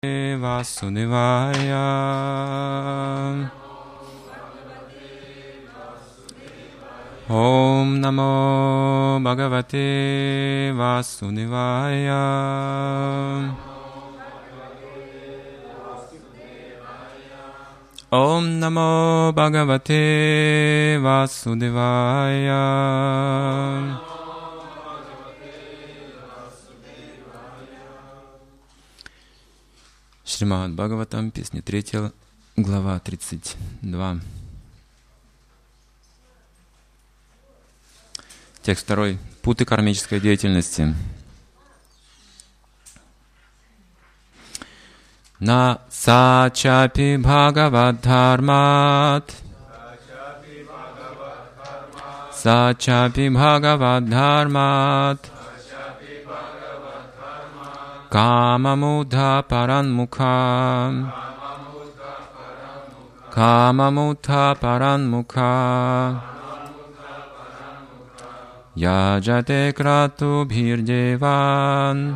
Vasudevaya. Om Namo Bhagavate Vasudevaya. Om Namo Bhagavate Vasudevaya. Шримад Бхагаватам, песня 3, глава 32. Текст 2. Путы кармической деятельности. На сачапи бхагаваддхармат. Сачапи бхагаваддхармат. Камамudha паранмукха. Камамudha паранмукха. Яджате крату бхирдеван.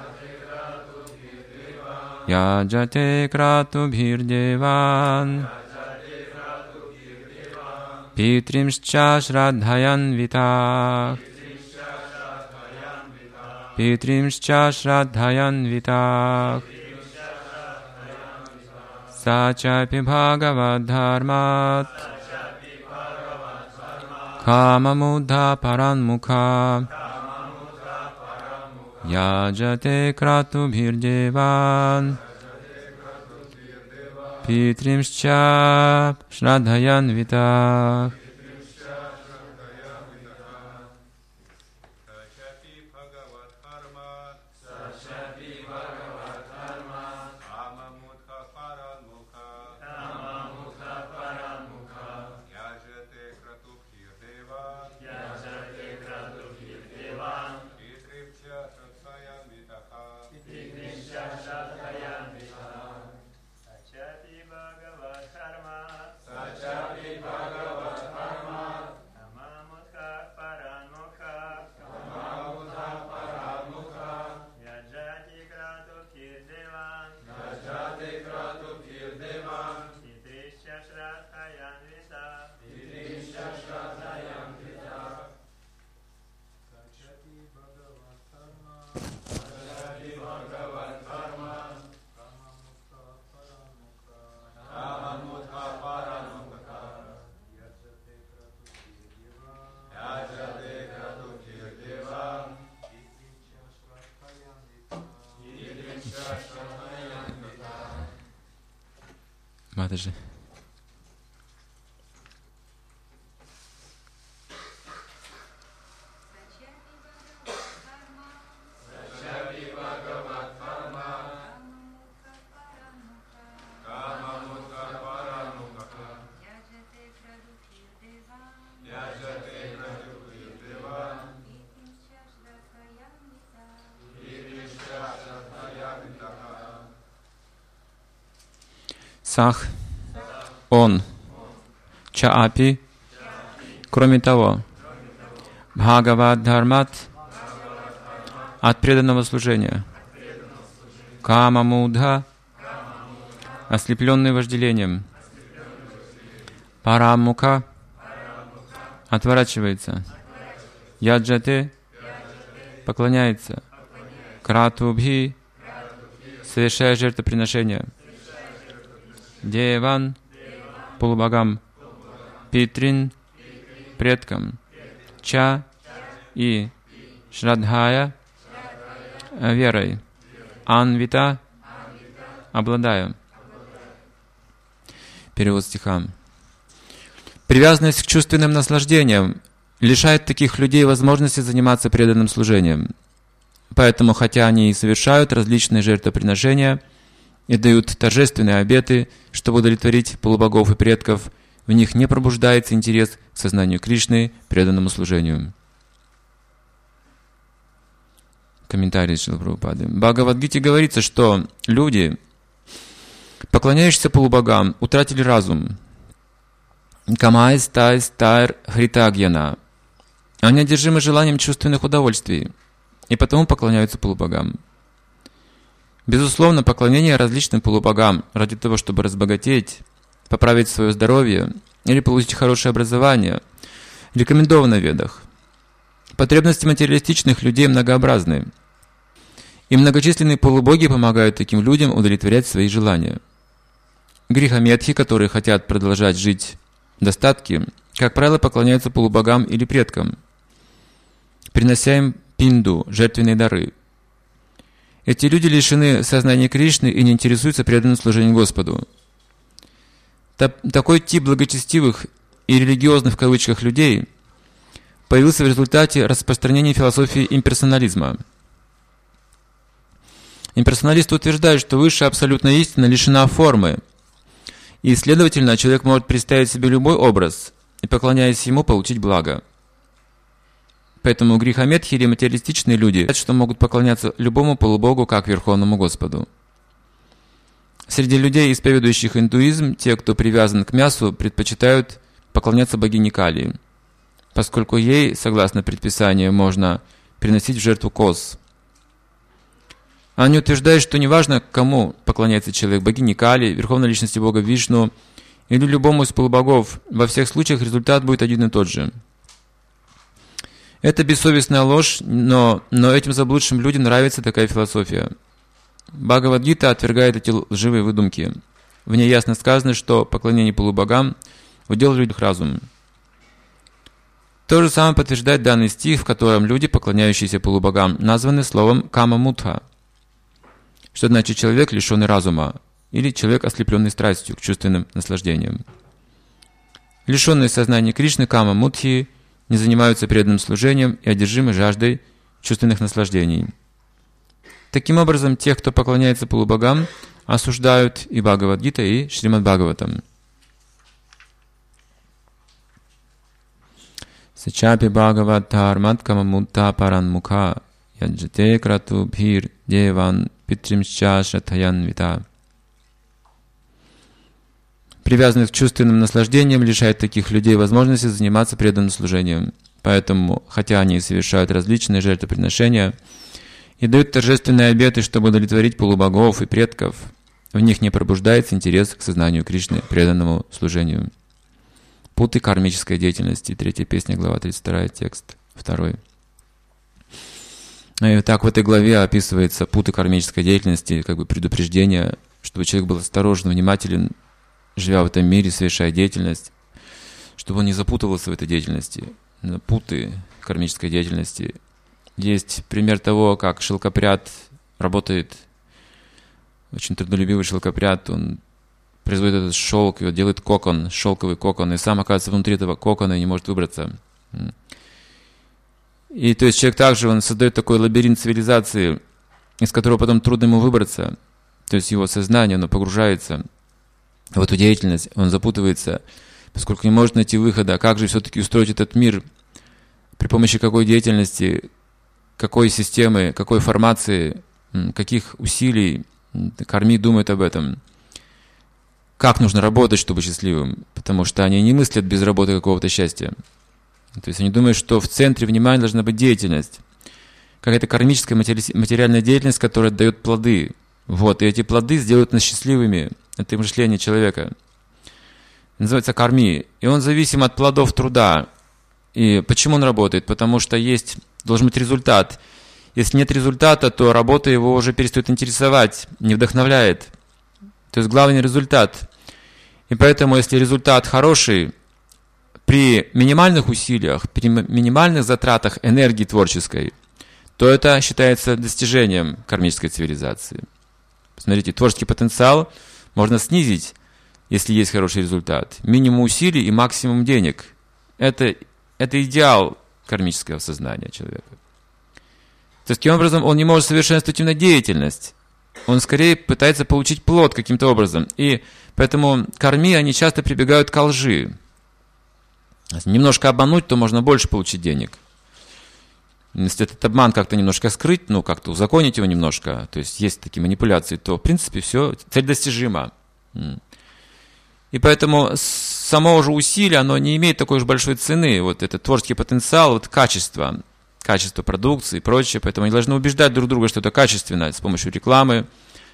Яджате крату бхирдеван. Питримшча шрадхаянвитах. Питримшча шрадхаянвитах. Сачапи бхагаваддхармат. Камамudha паранмукха. Яджате крату бхирдеван. Питримшча шрадхаянвитах. Матаджи. Сах, он, чаапи, кроме того, бхагаваддхармат, от преданного служения, камамudha, ослепленный вожделением, парамукха, отворачивается, яджате, поклоняется, кратубхи, совершая жертвоприношение, деван, полубогам, питрин, предкам, ча и шрадхая, верой, анвита, обладая. Перевод стиха. Привязанность к чувственным наслаждениям лишает таких людей возможности заниматься преданным служением. Поэтому, хотя они и совершают различные жертвоприношения и дают торжественные обеты, чтобы удовлетворить полубогов и предков, в них не пробуждается интерес к сознанию Кришны, преданному служению. Комментарий Шрилы Прабхупады. В Бхагавад-гите говорится, что люди, поклоняющиеся полубогам, утратили разум. Камайс тайс тайр хритагьяна. Они одержимы желанием чувственных удовольствий и потому поклоняются полубогам. Безусловно, поклонение различным полубогам ради того, чтобы разбогатеть, поправить свое здоровье или получить хорошее образование, рекомендовано в Ведах. Потребности материалистичных людей многообразны, и многочисленные полубоги помогают таким людям удовлетворять свои желания. Грихаметхи, которые хотят продолжать жить в достатке, как правило, поклоняются полубогам или предкам, принося им пинду, жертвенные дары. Эти люди лишены сознания Кришны и не интересуются преданным служением Господу. Такой тип благочестивых и религиозных в кавычках людей появился в результате распространения философии имперсонализма. Имперсоналисты утверждают, что высшая абсолютная истина лишена формы, и, следовательно, человек может представить себе любой образ и, поклоняясь ему, получить благо. Поэтому грихаметхи или материалистичные люди говорят, что могут поклоняться любому полубогу, как Верховному Господу. Среди людей, исповедующих индуизм, те, кто привязан к мясу, предпочитают поклоняться богине Кали, поскольку ей, согласно предписанию, можно приносить в жертву коз. Они утверждают, что неважно, кому поклоняется человек, богине Кали, Верховной Личности Бога Вишну или любому из полубогов, во всех случаях результат будет один и тот же. Это бессовестная ложь, но этим заблудшим людям нравится такая философия. Бхагавад-гита отвергает эти лживые выдумки. В ней ясно сказано, что поклонение полубогам удел людях разум. То же самое подтверждает данный стих, в котором люди, поклоняющиеся полубогам, названы словом «кама-мутха», что значит «человек, лишенный разума», или «человек, ослепленный страстью к чувственным наслаждениям». Лишенные сознания Кришны кама-мутхи не занимаются преданным служением и одержимы жаждой чувственных наслаждений. Таким образом, тех, кто поклоняется полубогам, осуждают и Бхагавад-гита, и Шримад-Бхагаватам. Сачапи Бхагават-дхармат камамутта паранмукха яджате крату бхир деван питримча шатхаянвита. Привязанность к чувственным наслаждениям лишает таких людей возможности заниматься преданным служением. Поэтому, хотя они совершают различные жертвоприношения и дают торжественные обеты, чтобы удовлетворить полубогов и предков, в них не пробуждается интерес к сознанию Кришны, преданному служению. Путы кармической деятельности. 3 песня, глава 32, текст 2. И так в этой главе описывается путы кармической деятельности, как бы предупреждение, чтобы человек был осторожен, внимателен, живя в этом мире, совершая деятельность, чтобы он не запутывался в этой деятельности. Путы кармической деятельности. Есть пример того, как шелкопряд работает, очень трудолюбивый шелкопряд, он производит этот шелк, и делает кокон, шелковый кокон, и сам оказывается внутри этого кокона и не может выбраться. И то есть человек также, он создает такой лабиринт цивилизации, из которого потом трудно ему выбраться. То есть его сознание, оно погружается в эту деятельность, он запутывается, поскольку не может найти выхода. Как же все-таки устроить этот мир, при помощи какой деятельности, какой системы, какой формации, каких усилий. Карми думает об этом. Как нужно работать, чтобы быть счастливым? Потому что они не мыслят без работы какого-то счастья. То есть они думают, что в центре внимания должна быть деятельность. Какая-то кармическая материальная деятельность, которая дает плоды. Вот, и эти плоды сделают нас счастливыми. Это мышление человека. Называется карми. И он зависим от плодов труда. И почему он работает? Потому что должен быть результат. Если нет результата, то работа его уже перестает интересовать, не вдохновляет. То есть главный результат. И поэтому, если результат хороший, при минимальных усилиях, при минимальных затратах энергии творческой, то это считается достижением кармической цивилизации. Смотрите, творческий потенциал можно снизить, если есть хороший результат. Минимум усилий и максимум денег. Это идеал кармического сознания человека. То есть, таким образом, он не может совершенствовать именно деятельность. Он скорее пытается получить плод каким-то образом. И поэтому карми, они часто прибегают к лжи. Если немножко обмануть, то можно больше получить денег. Если этот обман как-то немножко скрыть, как-то узаконить его немножко, то есть есть такие манипуляции, то, в принципе, все, цель достижима. И поэтому само уже усилие, оно не имеет такой уж большой цены. Вот этот творческий потенциал, качество продукции и прочее. Поэтому они должны убеждать друг друга, что это качественно с помощью рекламы,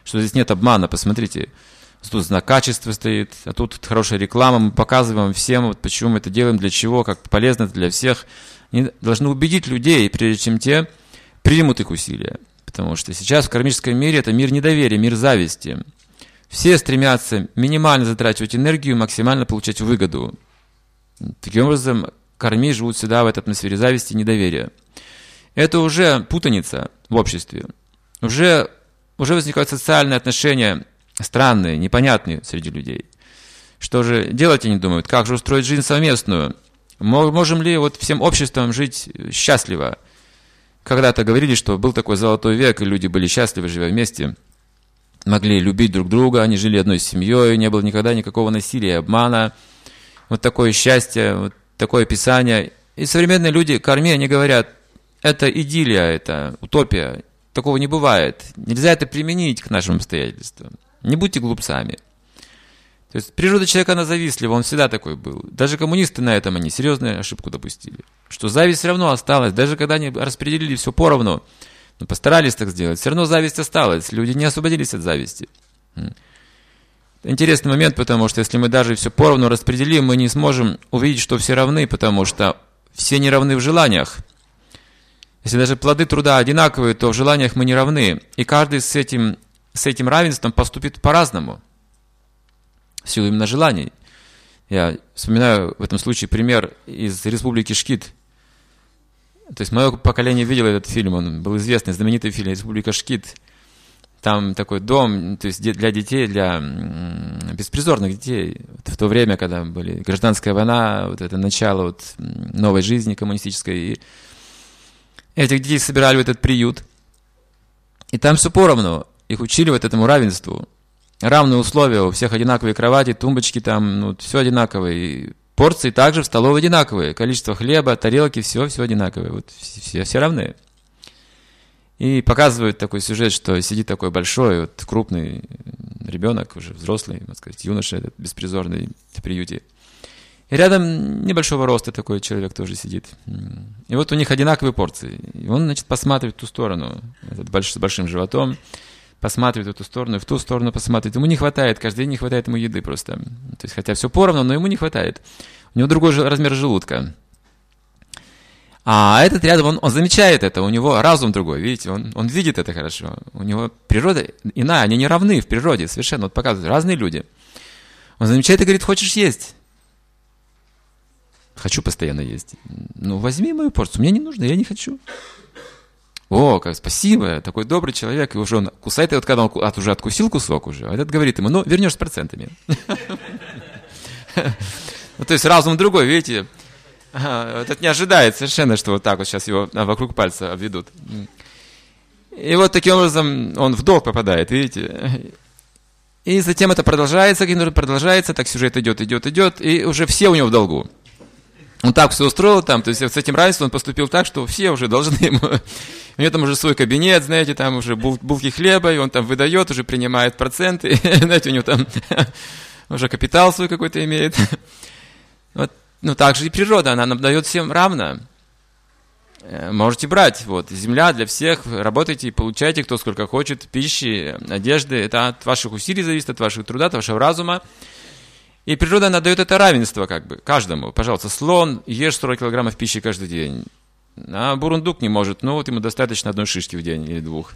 что здесь нет обмана, посмотрите. Тут знак качества стоит, а тут хорошая реклама, мы показываем всем, вот почему мы это делаем, для чего, как полезно это для всех. Они должны убедить людей, прежде чем те примут их усилия. Потому что сейчас в кармическом мире это мир недоверия, мир зависти. Все стремятся минимально затрачивать энергию, максимально получать выгоду. Таким образом, карми живут всегда в этой атмосфере зависти и недоверия. Это уже путаница в обществе. Уже возникают социальные отношения странные, непонятные среди людей. Что же делать, они думают? Как же устроить жизнь совместную? Можем ли вот всем обществом жить счастливо? Когда-то говорили, что был такой золотой век, и люди были счастливы, живя вместе. Могли любить друг друга, они жили одной семьей, не было никогда никакого насилия и обмана. Вот такое счастье, вот такое описание. И современные люди, карми, они говорят, это идиллия, это утопия. Такого не бывает. Нельзя это применить к нашим обстоятельствам. Не будьте глупцами. То есть природа человека, она завистлива, он всегда такой был. Даже коммунисты на этом, они серьезную ошибку допустили. Что зависть все равно осталась, даже когда они распределили все поровну, но постарались так сделать, все равно зависть осталась, люди не освободились от зависти. Интересный момент, потому что если мы даже все поровну распределим, мы не сможем увидеть, что все равны, потому что все не равны в желаниях. Если даже плоды труда одинаковые, то в желаниях мы не равны, и каждый с этим равенством поступит по-разному, в силу именно желаний. Я вспоминаю в этом случае пример из Республики Шкид. То есть мое поколение видело этот фильм, он был известный, знаменитый фильм «Республика Шкид». Там такой дом, то есть для детей, для беспризорных детей. В то время, когда были гражданская война, вот это начало вот новой жизни коммунистической, и этих детей собирали в этот приют. И там все поровну. Их учили вот этому равенству. Равные условия, у всех одинаковые кровати, тумбочки там, ну, все одинаковое. И порции также в столовой одинаковые. Количество хлеба, тарелки, все одинаковое. Вот все равны. И показывают такой сюжет, что сидит такой большой, вот, крупный ребенок, уже взрослый, можно сказать, юноша, этот беспризорный в приюте. И рядом небольшого роста такой человек тоже сидит. И вот у них одинаковые порции. И он, значит, посматривает в ту сторону, этот с большим животом, посматривает в эту сторону, и в ту сторону посматривает. Ему не хватает, каждый день не хватает ему еды просто. То есть, хотя все поровну, но ему не хватает. У него другой размер желудка. А этот рядом, он замечает это, у него разум другой, видите, он видит это хорошо. У него природа иная, они не равны в природе совершенно, вот показывают, разные люди. Он замечает и говорит, хочешь есть? Хочу постоянно есть. Ну, возьми мою порцию, мне не нужно, я не хочу. О, как спасибо, такой добрый человек, и уже он кусает, и вот когда он уже откусил кусок уже, а этот говорит ему, ну, вернешь с процентами. То есть разум другой, видите. Этот не ожидает совершенно, что вот так вот сейчас его вокруг пальца обведут. И вот таким образом он в долг попадает, видите. И затем это продолжается, так сюжет идет, и уже все у него в долгу. Он так все устроил там, то есть с этим равенством он поступил так, что все уже должны ему... У него там уже свой кабинет, знаете, там уже булки хлеба, и он там выдает, уже принимает проценты, знаете, у него там уже капитал свой какой-то имеет. Вот. Ну, так же и природа, она нам дает всем равно. Можете брать, вот, земля для всех, работайте и получайте, кто сколько хочет, пищи, одежды, это от ваших усилий зависит, от вашего труда, от вашего разума. И природа, она дает это равенство, как бы, каждому. Пожалуйста, слон, ешь 40 килограммов пищи каждый день. А бурундук не может, ну, вот ему достаточно одной шишки в день или двух.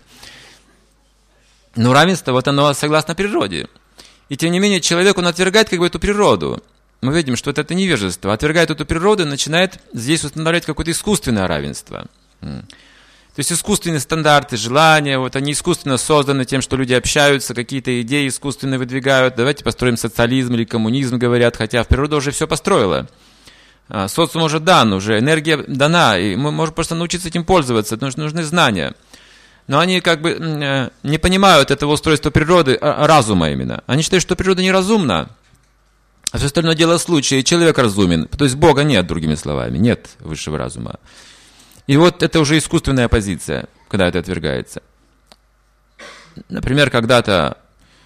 Но равенство, вот оно согласно природе. И тем не менее, человек, он отвергает, как бы, эту природу. Мы видим, что это невежество. Отвергает эту природу и начинает здесь устанавливать какое-то искусственное равенство. То есть искусственные стандарты, желания, вот они искусственно созданы тем, что люди общаются, какие-то идеи искусственно выдвигают. Давайте построим социализм или коммунизм, говорят, хотя природа уже все построила. Социум уже дан, уже энергия дана, и мы можем просто научиться этим пользоваться, потому что нужны знания. Но они как бы не понимают этого устройства природы, разума именно. Они считают, что природа неразумна. А все остальное дело случая, и человек разумен. То есть Бога нет, другими словами, нет высшего разума. И вот это уже искусственная позиция, когда это отвергается. Например, когда-то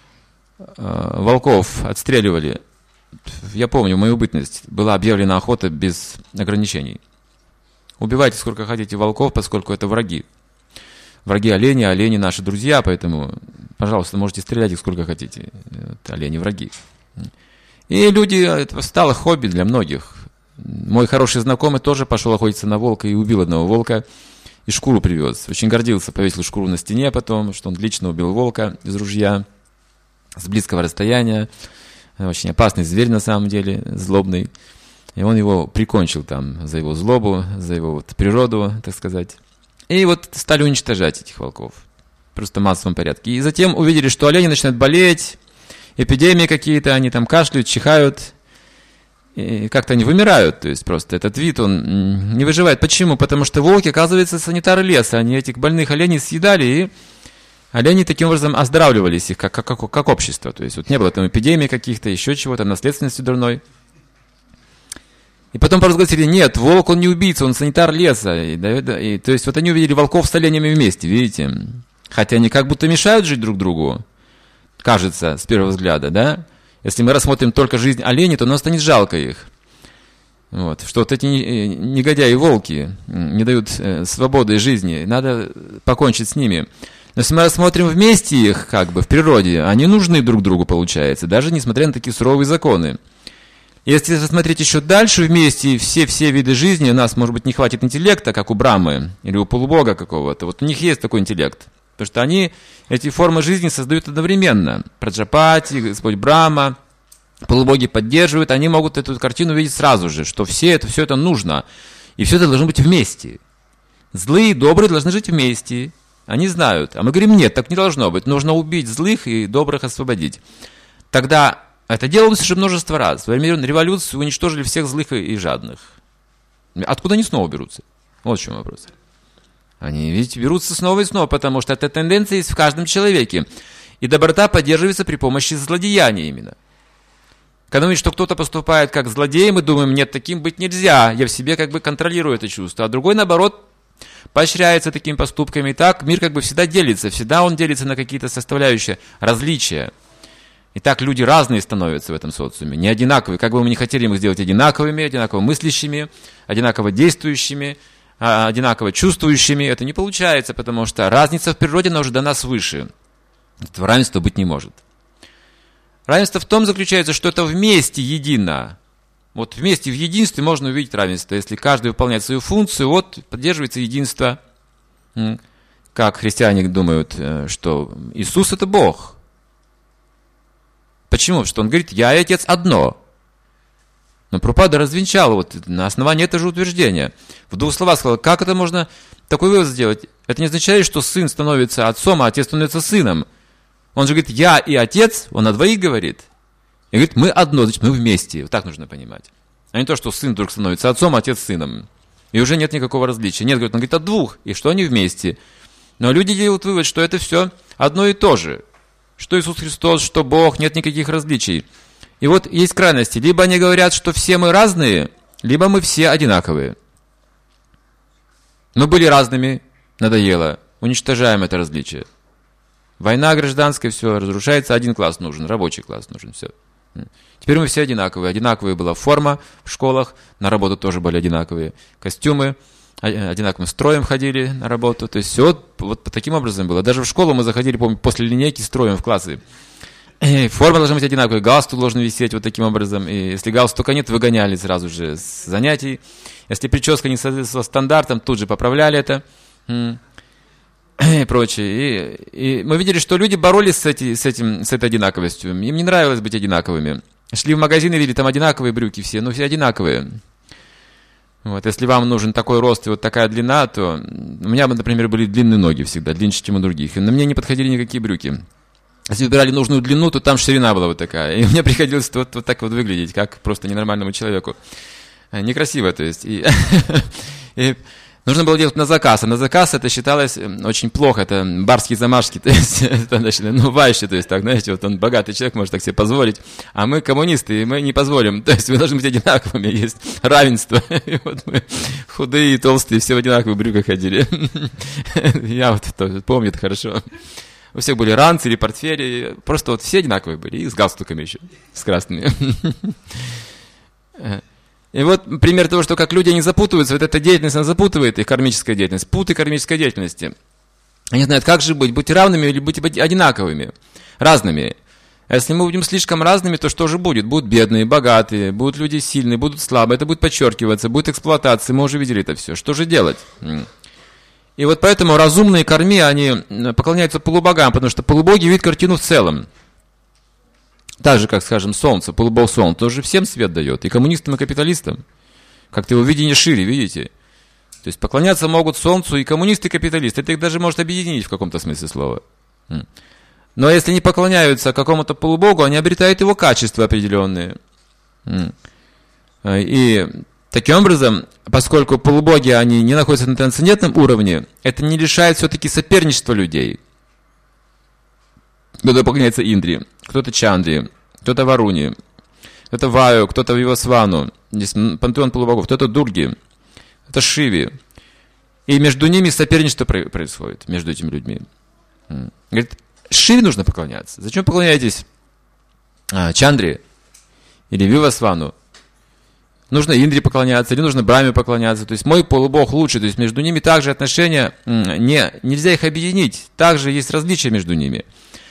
волков отстреливали. Я помню, в мою бытность была объявлена охота без ограничений. Убивайте сколько хотите волков, поскольку это враги. враги олени, а олени наши друзья, поэтому, пожалуйста, можете стрелять их сколько хотите. Это олени враги. И люди, это стало хобби для многих. Мой хороший знакомый тоже пошел охотиться на волка и убил одного волка, и шкуру привез. Очень гордился, повесил шкуру на стене потом, что он лично убил волка из ружья с близкого расстояния. Очень опасный зверь на самом деле, злобный. И он его прикончил там за его злобу, за его вот природу, так сказать. И вот стали уничтожать этих волков. Просто в массовом порядке. И затем увидели, что олени начинают болеть, эпидемии какие-то, они там кашляют, чихают. И как-то они вымирают, то есть просто этот вид, он не выживает. Почему? Потому что волки, оказывается, санитары леса. Они этих больных оленей съедали, и олени таким образом оздоравливались их как общество. То есть вот не было там эпидемий каких-то, еще чего-то, наследственности дурной. И потом поразгласили, нет, волк, он не убийца, он санитар леса. И, то есть вот они увидели волков с оленями вместе, видите? Хотя они как будто мешают жить друг другу, кажется, с первого взгляда, да? Если мы рассмотрим только жизнь оленей, то нам станет жалко их. Вот. Что вот эти негодяи-волки не дают свободы жизни, надо покончить с ними. Но если мы рассмотрим вместе их, как бы, в природе, они нужны друг другу, получается, даже несмотря на такие суровые законы. Если рассмотреть еще дальше вместе все виды жизни, у нас, может быть, не хватит интеллекта, как у Брамы или у полубога какого-то. Вот у них есть такой интеллект. Потому что они эти формы жизни создают одновременно. Праджапати, Господь Брахма, полубоги поддерживают, они могут эту картину видеть сразу же, что все это нужно. И все это должно быть вместе. Злые и добрые должны жить вместе. Они знают. А мы говорим, нет, так не должно быть. Нужно убить злых и добрых освободить. Тогда это делалось уже множество раз. Во время революции уничтожили всех злых и жадных. Откуда они снова берутся? Вот в чем вопрос. Они ведь берутся снова и снова, потому что эта тенденция есть в каждом человеке. И доброта поддерживается при помощи злодеяния именно. Когда мы видим, что кто-то поступает как злодей, мы думаем, нет, таким быть нельзя. Я в себе как бы контролирую это чувство. А другой, наоборот, поощряется такими поступками. И так мир как бы всегда делится. Всегда он делится на какие-то составляющие различия. И так люди разные становятся в этом социуме. Не одинаковые. Как бы мы ни хотели их сделать одинаковыми, одинаково мыслящими, одинаково действующими, одинаково чувствующими, это не получается, потому что разница в природе, она уже дана свыше. Этого равенства быть не может. Равенство в том заключается, что это вместе едино. Вот вместе в единстве можно увидеть равенство. Если каждый выполняет свою функцию, вот поддерживается единство. Как христиане думают, что Иисус это Бог. Почему? Потому что он говорит, я и Отец одно. Но Прабхупада развенчал вот на основании этого же утверждения. В двух словах сказал, как это можно такой вывод сделать? Это не означает, что сын становится отцом, а отец становится сыном. Он же говорит, я и отец, он о двоих говорит. И говорит, мы одно, значит, мы вместе. Вот так нужно понимать. А не то, что сын вдруг становится отцом, а отец сыном. И уже нет никакого различия. Нет, говорит, он говорит о двух, и что они вместе. Но люди делают вывод, что это все одно и то же. Что Иисус Христос, что Бог, нет никаких различий. И вот есть крайности. Либо они говорят, что все мы разные, либо мы все одинаковые. Мы были разными, надоело. Уничтожаем это различие. Война гражданская, все, разрушается, один класс нужен, рабочий класс нужен, все. Теперь мы все одинаковые. Одинаковая была форма в школах, на работу тоже были одинаковые. Костюмы, одинаковым строем ходили на работу. То есть все вот таким образом было. Даже в школу мы заходили, помню, после линейки строем в классы. Форма должна быть одинаковой, галстук должен висеть вот таким образом. И если галстука нет, выгоняли сразу же с занятий. Если прическа не соответствовала стандартам, тут же поправляли это. И прочее. И мы видели, что люди боролись с этой одинаковостью. Им не нравилось быть одинаковыми. Шли в магазин и видели, там одинаковые брюки все, но все одинаковые. Вот, если вам нужен такой рост и вот такая длина, то у меня, например, были длинные ноги всегда, длиннее, чем у других. И на мне не подходили никакие брюки. Если выбирали нужную длину, то там ширина была вот такая. И мне приходилось вот так вот выглядеть, как просто ненормальному человеку. Некрасиво, то есть. И нужно было делать на заказ. А на заказ это считалось очень плохо. Это барские замашки. То есть, это, значит, вайши. То есть, так, знаете, вот он богатый человек, может так себе позволить. А мы коммунисты, и мы не позволим. То есть, мы должны быть одинаковыми. Есть равенство. И вот мы худые и толстые, все в одинаковых брюках ходили. Я вот помню это хорошо. У всех были ранцы или портфели. Просто вот все одинаковые были. И с галстуками еще. С красными. И вот пример того, что как люди, они запутываются. Вот эта деятельность, она запутывает их, кармическая деятельность. Путы кармической деятельности. Они знают, как же быть, быть равными или быть одинаковыми, разными. А если мы будем слишком разными, то что же будет? Будут бедные, богатые, будут люди сильные, будут слабые, это будет подчеркиваться, будет эксплуатация, мы уже видели это все. Что же делать? И вот поэтому разумные корми, они поклоняются полубогам, потому что полубоги видят картину в целом. Так же, как, скажем, солнце, полубог солнце, тоже всем свет дает, и коммунистам, и капиталистам. Как-то его видение шире, видите? То есть поклоняться могут солнцу и коммунисты, и капиталисты. Это их даже может объединить в каком-то смысле слова. Но если не поклоняются какому-то полубогу, они обретают его качества определенные. И таким образом, поскольку полубоги, они не находятся на трансцендентном уровне, это не лишает все-таки соперничества людей. Кто-то поклоняется Индре, кто-то Чандре, кто-то Варуне, кто-то Ваю, кто-то Вивасвану. Здесь пантеон полубогов, кто-то Дурги, это Шиве. И между ними соперничество происходит, между этими людьми. Говорит, Шиве нужно поклоняться. Зачем поклоняетесь Чандре или Вивасвану? Нужно Индре поклоняться, или нужно Брахме поклоняться. То есть мой полубог лучше. То есть между ними также отношения, нельзя их объединить. Также есть различия между ними.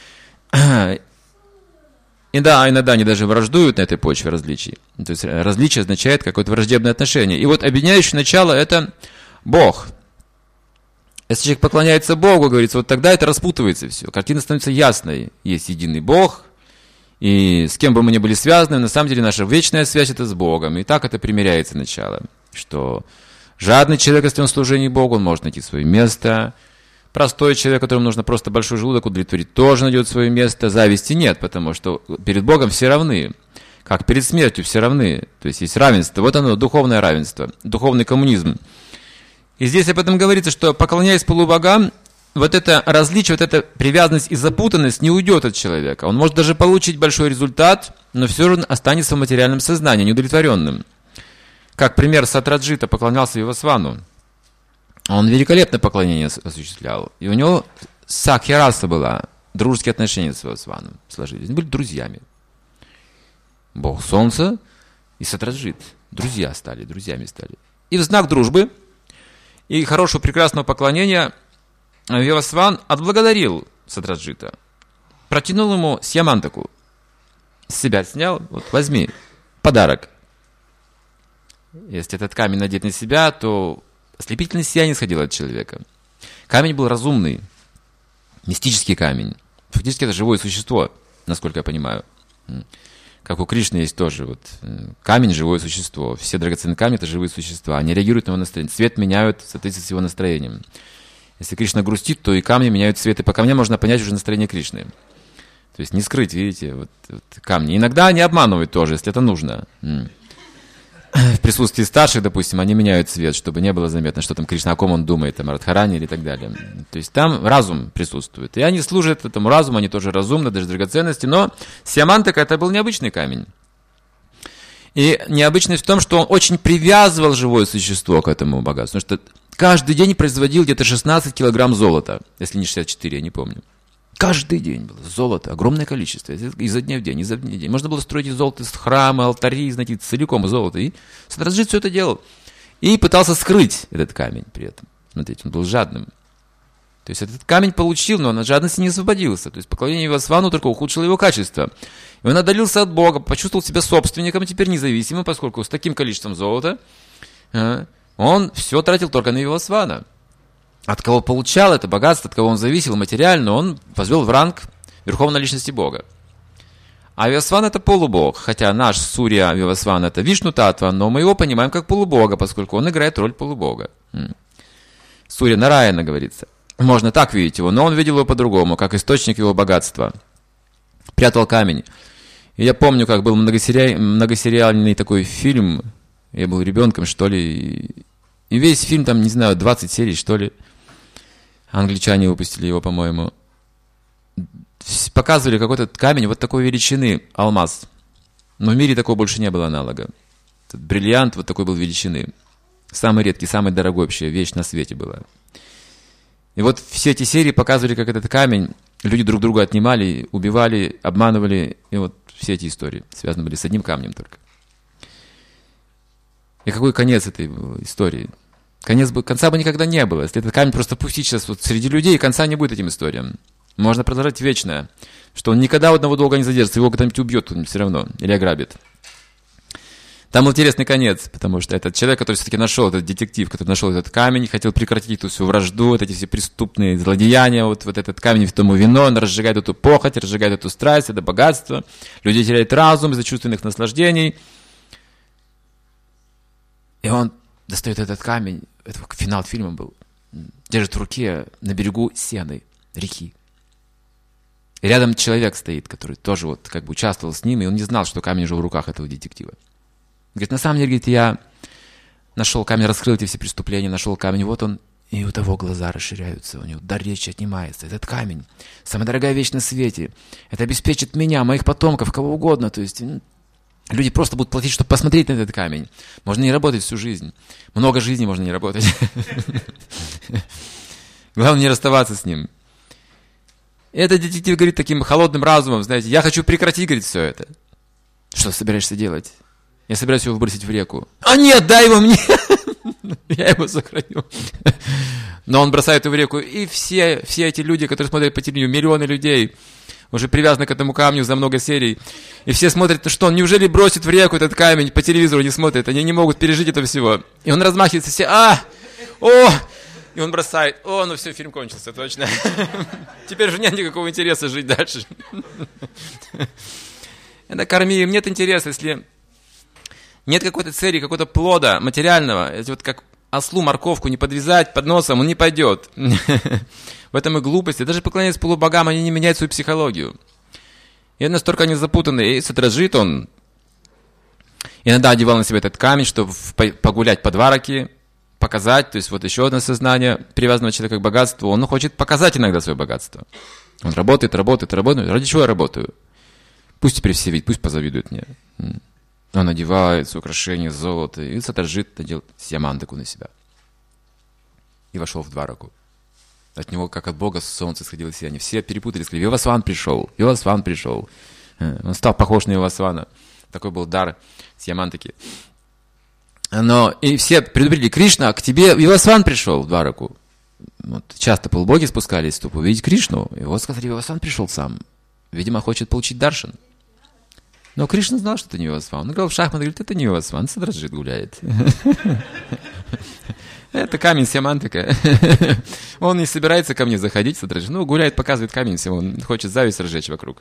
И да, иногда они даже враждуют на этой почве различий. То есть различие означает какое-то враждебное отношение. И вот объединяющее начало – это Бог. Если человек поклоняется Богу, говорится, вот тогда это распутывается все. Картина становится ясной. Есть единый Бог, и с кем бы мы ни были связаны, на самом деле наша вечная связь – это с Богом. И так это примиряется начало, что жадный человек, если он в служении Богу, он может найти свое место. Простой человек, которому нужно просто большой желудок удовлетворить, тоже найдет свое место. Зависти нет, потому что перед Богом все равны. Как перед смертью все равны. То есть есть равенство. Вот оно, духовное равенство, духовный коммунизм. И здесь об этом говорится, что поклоняясь полубогам, вот это различие, вот эта привязанность и запутанность не уйдет от человека. Он может даже получить большой результат, но все же останется в материальном сознании, неудовлетворенным. Как пример, Сатраджита поклонялся Вивасвану. Он великолепное поклонение осуществлял. И у него сакхи-раса была, дружеские отношения с Вивасваном сложились. Они были друзьями. Бог Солнца и Сатраджит. Друзьями стали. И в знак дружбы и хорошего, прекрасного поклонения Вивасван отблагодарил Сатраджита. Протянул ему сьямантаку. С себя снял, вот возьми, подарок. Если этот камень надет на себя, то ослепительное сияние исходило от человека. Камень был разумный, мистический камень. Фактически это живое существо, насколько я понимаю. Как у Кришны есть тоже. Вот, камень – живое существо. Все драгоценные камни – это живые существа. Они реагируют на его настроение. Цвет меняют в соответствии с его настроением. Если Кришна грустит, то и камни меняют цвет. И по камням можно понять уже настроение Кришны. То есть не скрыть, видите, вот камни. Иногда они обманывают тоже, если это нужно. В присутствии старших, допустим, они меняют цвет, чтобы не было заметно, что там Кришна, о ком он думает, там, о Радхарани или так далее. То есть там разум присутствует. И они служат этому разуму, они тоже разумны, даже драгоценности. Но сьямантака это был необычный камень. И необычность в том, что он очень привязывал живое существо к этому богатству. Потому что каждый день производил где-то 16 килограмм золота, если не 64, я не помню. Каждый день было золото, огромное количество, изо дня в день, изо дня в день. Можно было строить из золота из храма, алтари, знаете, целиком золото. И Сатраджит все это делал. И пытался скрыть этот камень при этом. Смотрите, он был жадным. То есть этот камень получил, но он от жадности не освободился. То есть поклонение Вивасвану только ухудшило его качество. И он отдалился от Бога, почувствовал себя собственником, теперь независимым, поскольку с таким количеством золота он все тратил только на Вивасвана. От кого получал это богатство, от кого он зависел материально, он возвел в ранг верховной личности Бога. А Вивасван это полубог, хотя наш Сурья Вивасван это Вишну Татва, но мы его понимаем как полубога, поскольку он играет роль полубога. Сурья Нараяна говорится. Можно так видеть его, но он видел его по-другому, как источник его богатства. Прятал камень. И я помню, как был многосериальный такой фильм, я был ребенком, что ли, и весь фильм, там, не знаю, 20 серий, что ли. Англичане выпустили его, по-моему. Показывали какой-то камень вот такой величины, алмаз. Но в мире такого больше не было аналога. Этот бриллиант вот такой был величины. Самый редкий, самый дорогой вообще вещь на свете была. И вот все эти серии показывали, как этот камень люди друг друга отнимали, убивали, обманывали. И вот все эти истории связаны были с одним камнем только. И какой конец этой истории? Конца бы никогда не было. Если этот камень просто пустить сейчас вот среди людей, конца не будет этим историям. Можно продолжать вечно, что он никогда у одного долго не задержится, его кто-нибудь убьет кто-нибудь все равно, или ограбит. Там был интересный конец, потому что этот человек, который все-таки нашел, этот детектив, который нашел этот камень, хотел прекратить эту всю вражду, вот эти все преступные злодеяния, вот этот камень в тому вино, он разжигает эту похоть, разжигает эту страсть, это богатство. Люди теряют разум из-за чувственных наслаждений. И он достает этот камень, это финал фильма был, держит в руке на берегу Сены, реки. И рядом человек стоит, который тоже вот как бы участвовал с ним, и он не знал, что камень уже в руках этого детектива. Говорит, на самом деле, говорит, я нашел камень, раскрыл эти все преступления, нашел камень, вот он, и у того глаза расширяются, у него дар речи отнимается. Этот камень, самая дорогая вещь на свете, это обеспечит меня, моих потомков, кого угодно, то есть люди просто будут платить, чтобы посмотреть на этот камень. Можно не работать всю жизнь, много жизней можно не работать. Главное не расставаться с ним. И этот детектив говорит таким холодным разумом, знаете, я хочу прекратить, говорит, все это. Что ты собираешься делать? Я собираюсь его выбросить в реку. А нет, дай его мне! Я его сохраню. Но он бросает его в реку, и все эти люди, которые смотрят по телевидению, миллионы людей, уже привязаны к этому камню за много серий, и все смотрят, ну что, он неужели бросит в реку этот камень, по телевизору не смотрят, они не могут пережить этого всего. И он размахивается, все, и он бросает. Ну все, фильм кончился, точно. Теперь же нет никакого интереса жить дальше. Это корми, им нет интереса, если нет какой-то цели, какого-то плода материального. Если вот как ослу морковку не подвязать под носом, он не пойдет. В этом и глупости. Даже поклоняясь полубогам, они не меняют свою психологию. И настолько они запутаны. И Сатраджит, он иногда одевал на себя этот камень, чтобы погулять по Двараке, показать, то есть вот еще одно сознание привязанного человека к богатству, он хочет показать иногда свое богатство. Он работает. Ради чего я работаю? Пусть теперь все видят, пусть позавидуют мне. Он одевается, украшения, золото, и Сатраджит надел Сьямантаку на себя. И вошел в Двараку. От него, как от Бога, солнце сходило сияние. Все перепутали, сказали, Вивасван пришел. Он стал похож на Вивасвана. Такой был дар Сьямантаки. Но и все предупредили, Кришна, к тебе Вивасван пришел в Двараку. Вот, часто полубоги спускались, чтобы увидеть Кришну. И вот сказали, Вивасван пришел сам. Видимо, хочет получить даршан. Но Кришна знал, что это не Вивасван. Он играл в шахматы, говорит, это не Вивасван, Сатраджит гуляет. Это камень Сьямантака. Он не собирается ко мне заходить, Сатраджит. Гуляет, показывает камень всем, он хочет зависть разжечь вокруг.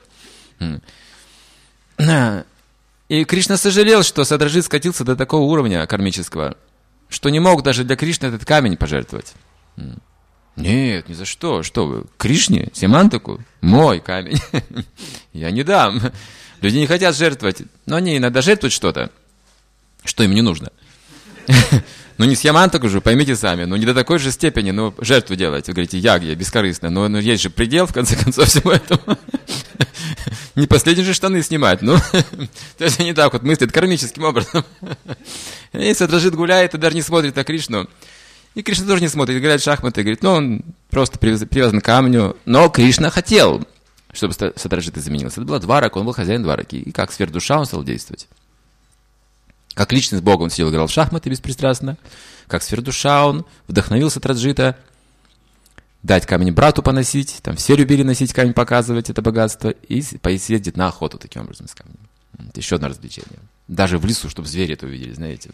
И Кришна сожалел, что Сатраджит скатился до такого уровня кармического, что не мог даже для Кришны этот камень пожертвовать. Нет, ни за что. Что вы? Кришне? Сьямантаку? Мой камень. Я не дам. Люди не хотят жертвовать. Но они иногда жертвуют что-то, что им не нужно. Не Сьямантаку же, поймите сами. Не до такой же степени, жертву делать. Вы говорите, ягья, бескорыстно. Но есть же предел, в конце концов, всему этому. Не последние же штаны снимать. То есть они так вот мыслят кармическим образом. И Сатраджит гуляет и даже не смотрит на Кришну. И Кришна тоже не смотрит, играет в шахматы. Говорит, он просто привязан к камню. Но Кришна хотел, чтобы Сатраджит изменился. Это была Дварака, он был хозяин Двараки. И как сверхдуша он стал действовать. Как личность Бога он сидел, играл в шахматы беспристрастно. Как сверхдуша он вдохновил Сатраджита дать камень брату поносить. Там все любили носить камень, показывать это богатство. И поездить на охоту таким образом с камнем. Это еще одно развлечение. Даже в лесу, чтобы звери это увидели, знаете.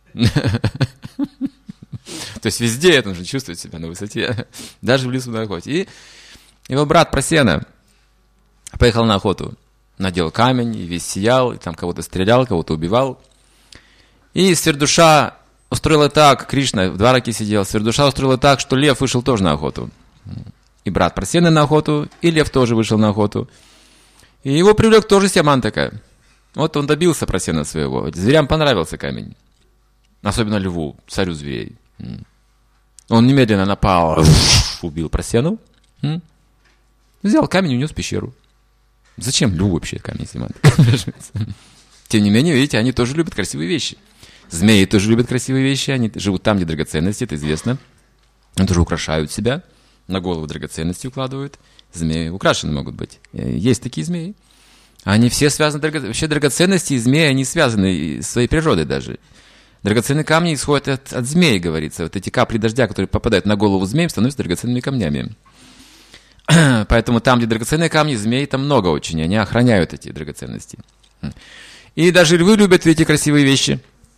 То есть везде это нужно чувствовать себя на высоте. Даже в лесу на охоте. И его брат Прасена поехал на охоту. Надел камень, и весь сиял, и там кого-то стрелял, кого-то убивал. И Сверхдуша устроила так, Кришна в Двараке сидел, Сверхдуша устроила так, что лев вышел тоже на охоту. И брат Прасена на охоту, и лев тоже вышел на охоту. И его привлек тоже Сьямантака. Вот он добился Прасена своего. Зверям понравился камень. Особенно льву, царю зверей. Он немедленно напал, убил Прасену, взял камень и унес в пещеру. Зачем льву вообще камень Сьямантака? Тем не менее, видите, они тоже любят красивые вещи. Змеи тоже любят красивые вещи, они живут там, где драгоценности, это известно. Они тоже украшают себя, на голову драгоценности укладывают. Змеи украшены могут быть. Есть такие змеи. Они все связаны, вообще драгоценности и змеи, они связаны своей природой даже. Драгоценные камни исходят от змей, говорится. Вот эти капли дождя, которые попадают на голову змеям, становятся драгоценными камнями. Поэтому там, где драгоценные камни, змей там много очень, и они охраняют эти драгоценности. И даже львы любят эти красивые вещи.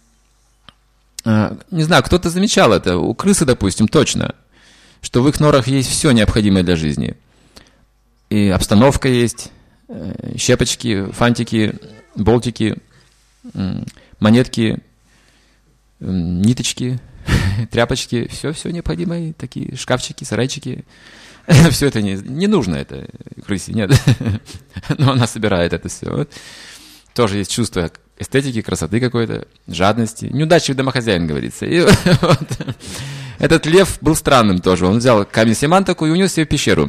Не знаю, кто-то замечал это. У крысы, допустим, точно, что в их норах есть все необходимое для жизни. И обстановка есть, щепочки, фантики, болтики, монетки, ниточки, тряпочки, все необходимое, такие шкафчики, сарайчики. Все это не нужно, это крысе, нет. Но она собирает это все. Вот. Тоже есть чувство эстетики, красоты какой-то, жадности. Неудачливый домохозяин, говорится. И вот. Этот лев был странным тоже. Он взял камень Семантаку и унес себе в пещеру.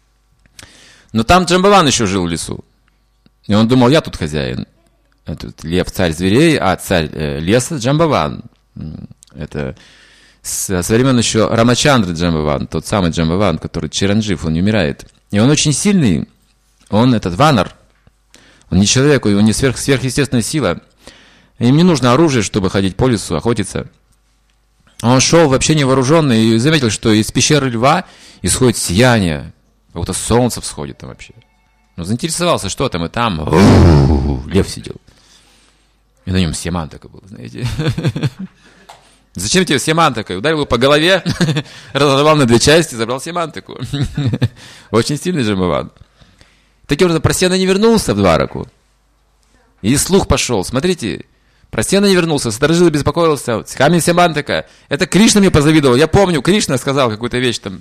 Но там Джамбаван еще жил в лесу. И он думал, я тут хозяин. Тут лев царь зверей, а царь леса Джамбаван. Это со времен еще Рамачандры Джамбаван, тот самый Джамбаван, который Чиранджив, он не умирает. И он очень сильный. Он этот ванар. Он не человек, у него не сверхъестественная сила. Им не нужно оружие, чтобы ходить по лесу, охотиться. Он шел вообще невооруженный и заметил, что из пещеры льва исходит сияние. Как будто солнце всходит там вообще. Ну, заинтересовался, что там, и там лев сидел. И на нем Семантака был, знаете. Зачем тебе Семантака? Ударил его по голове, разорвал на 2 части, забрал Семантаку. Очень сильный Джамбаван. Таким образом, Прасена не вернулся в Двараку. И слух пошел. Смотрите, Прасена не вернулся, сторожил и беспокоился. Камень Семантака. Это Кришна мне позавидовал. Я помню, Кришна сказал какую-то вещь там,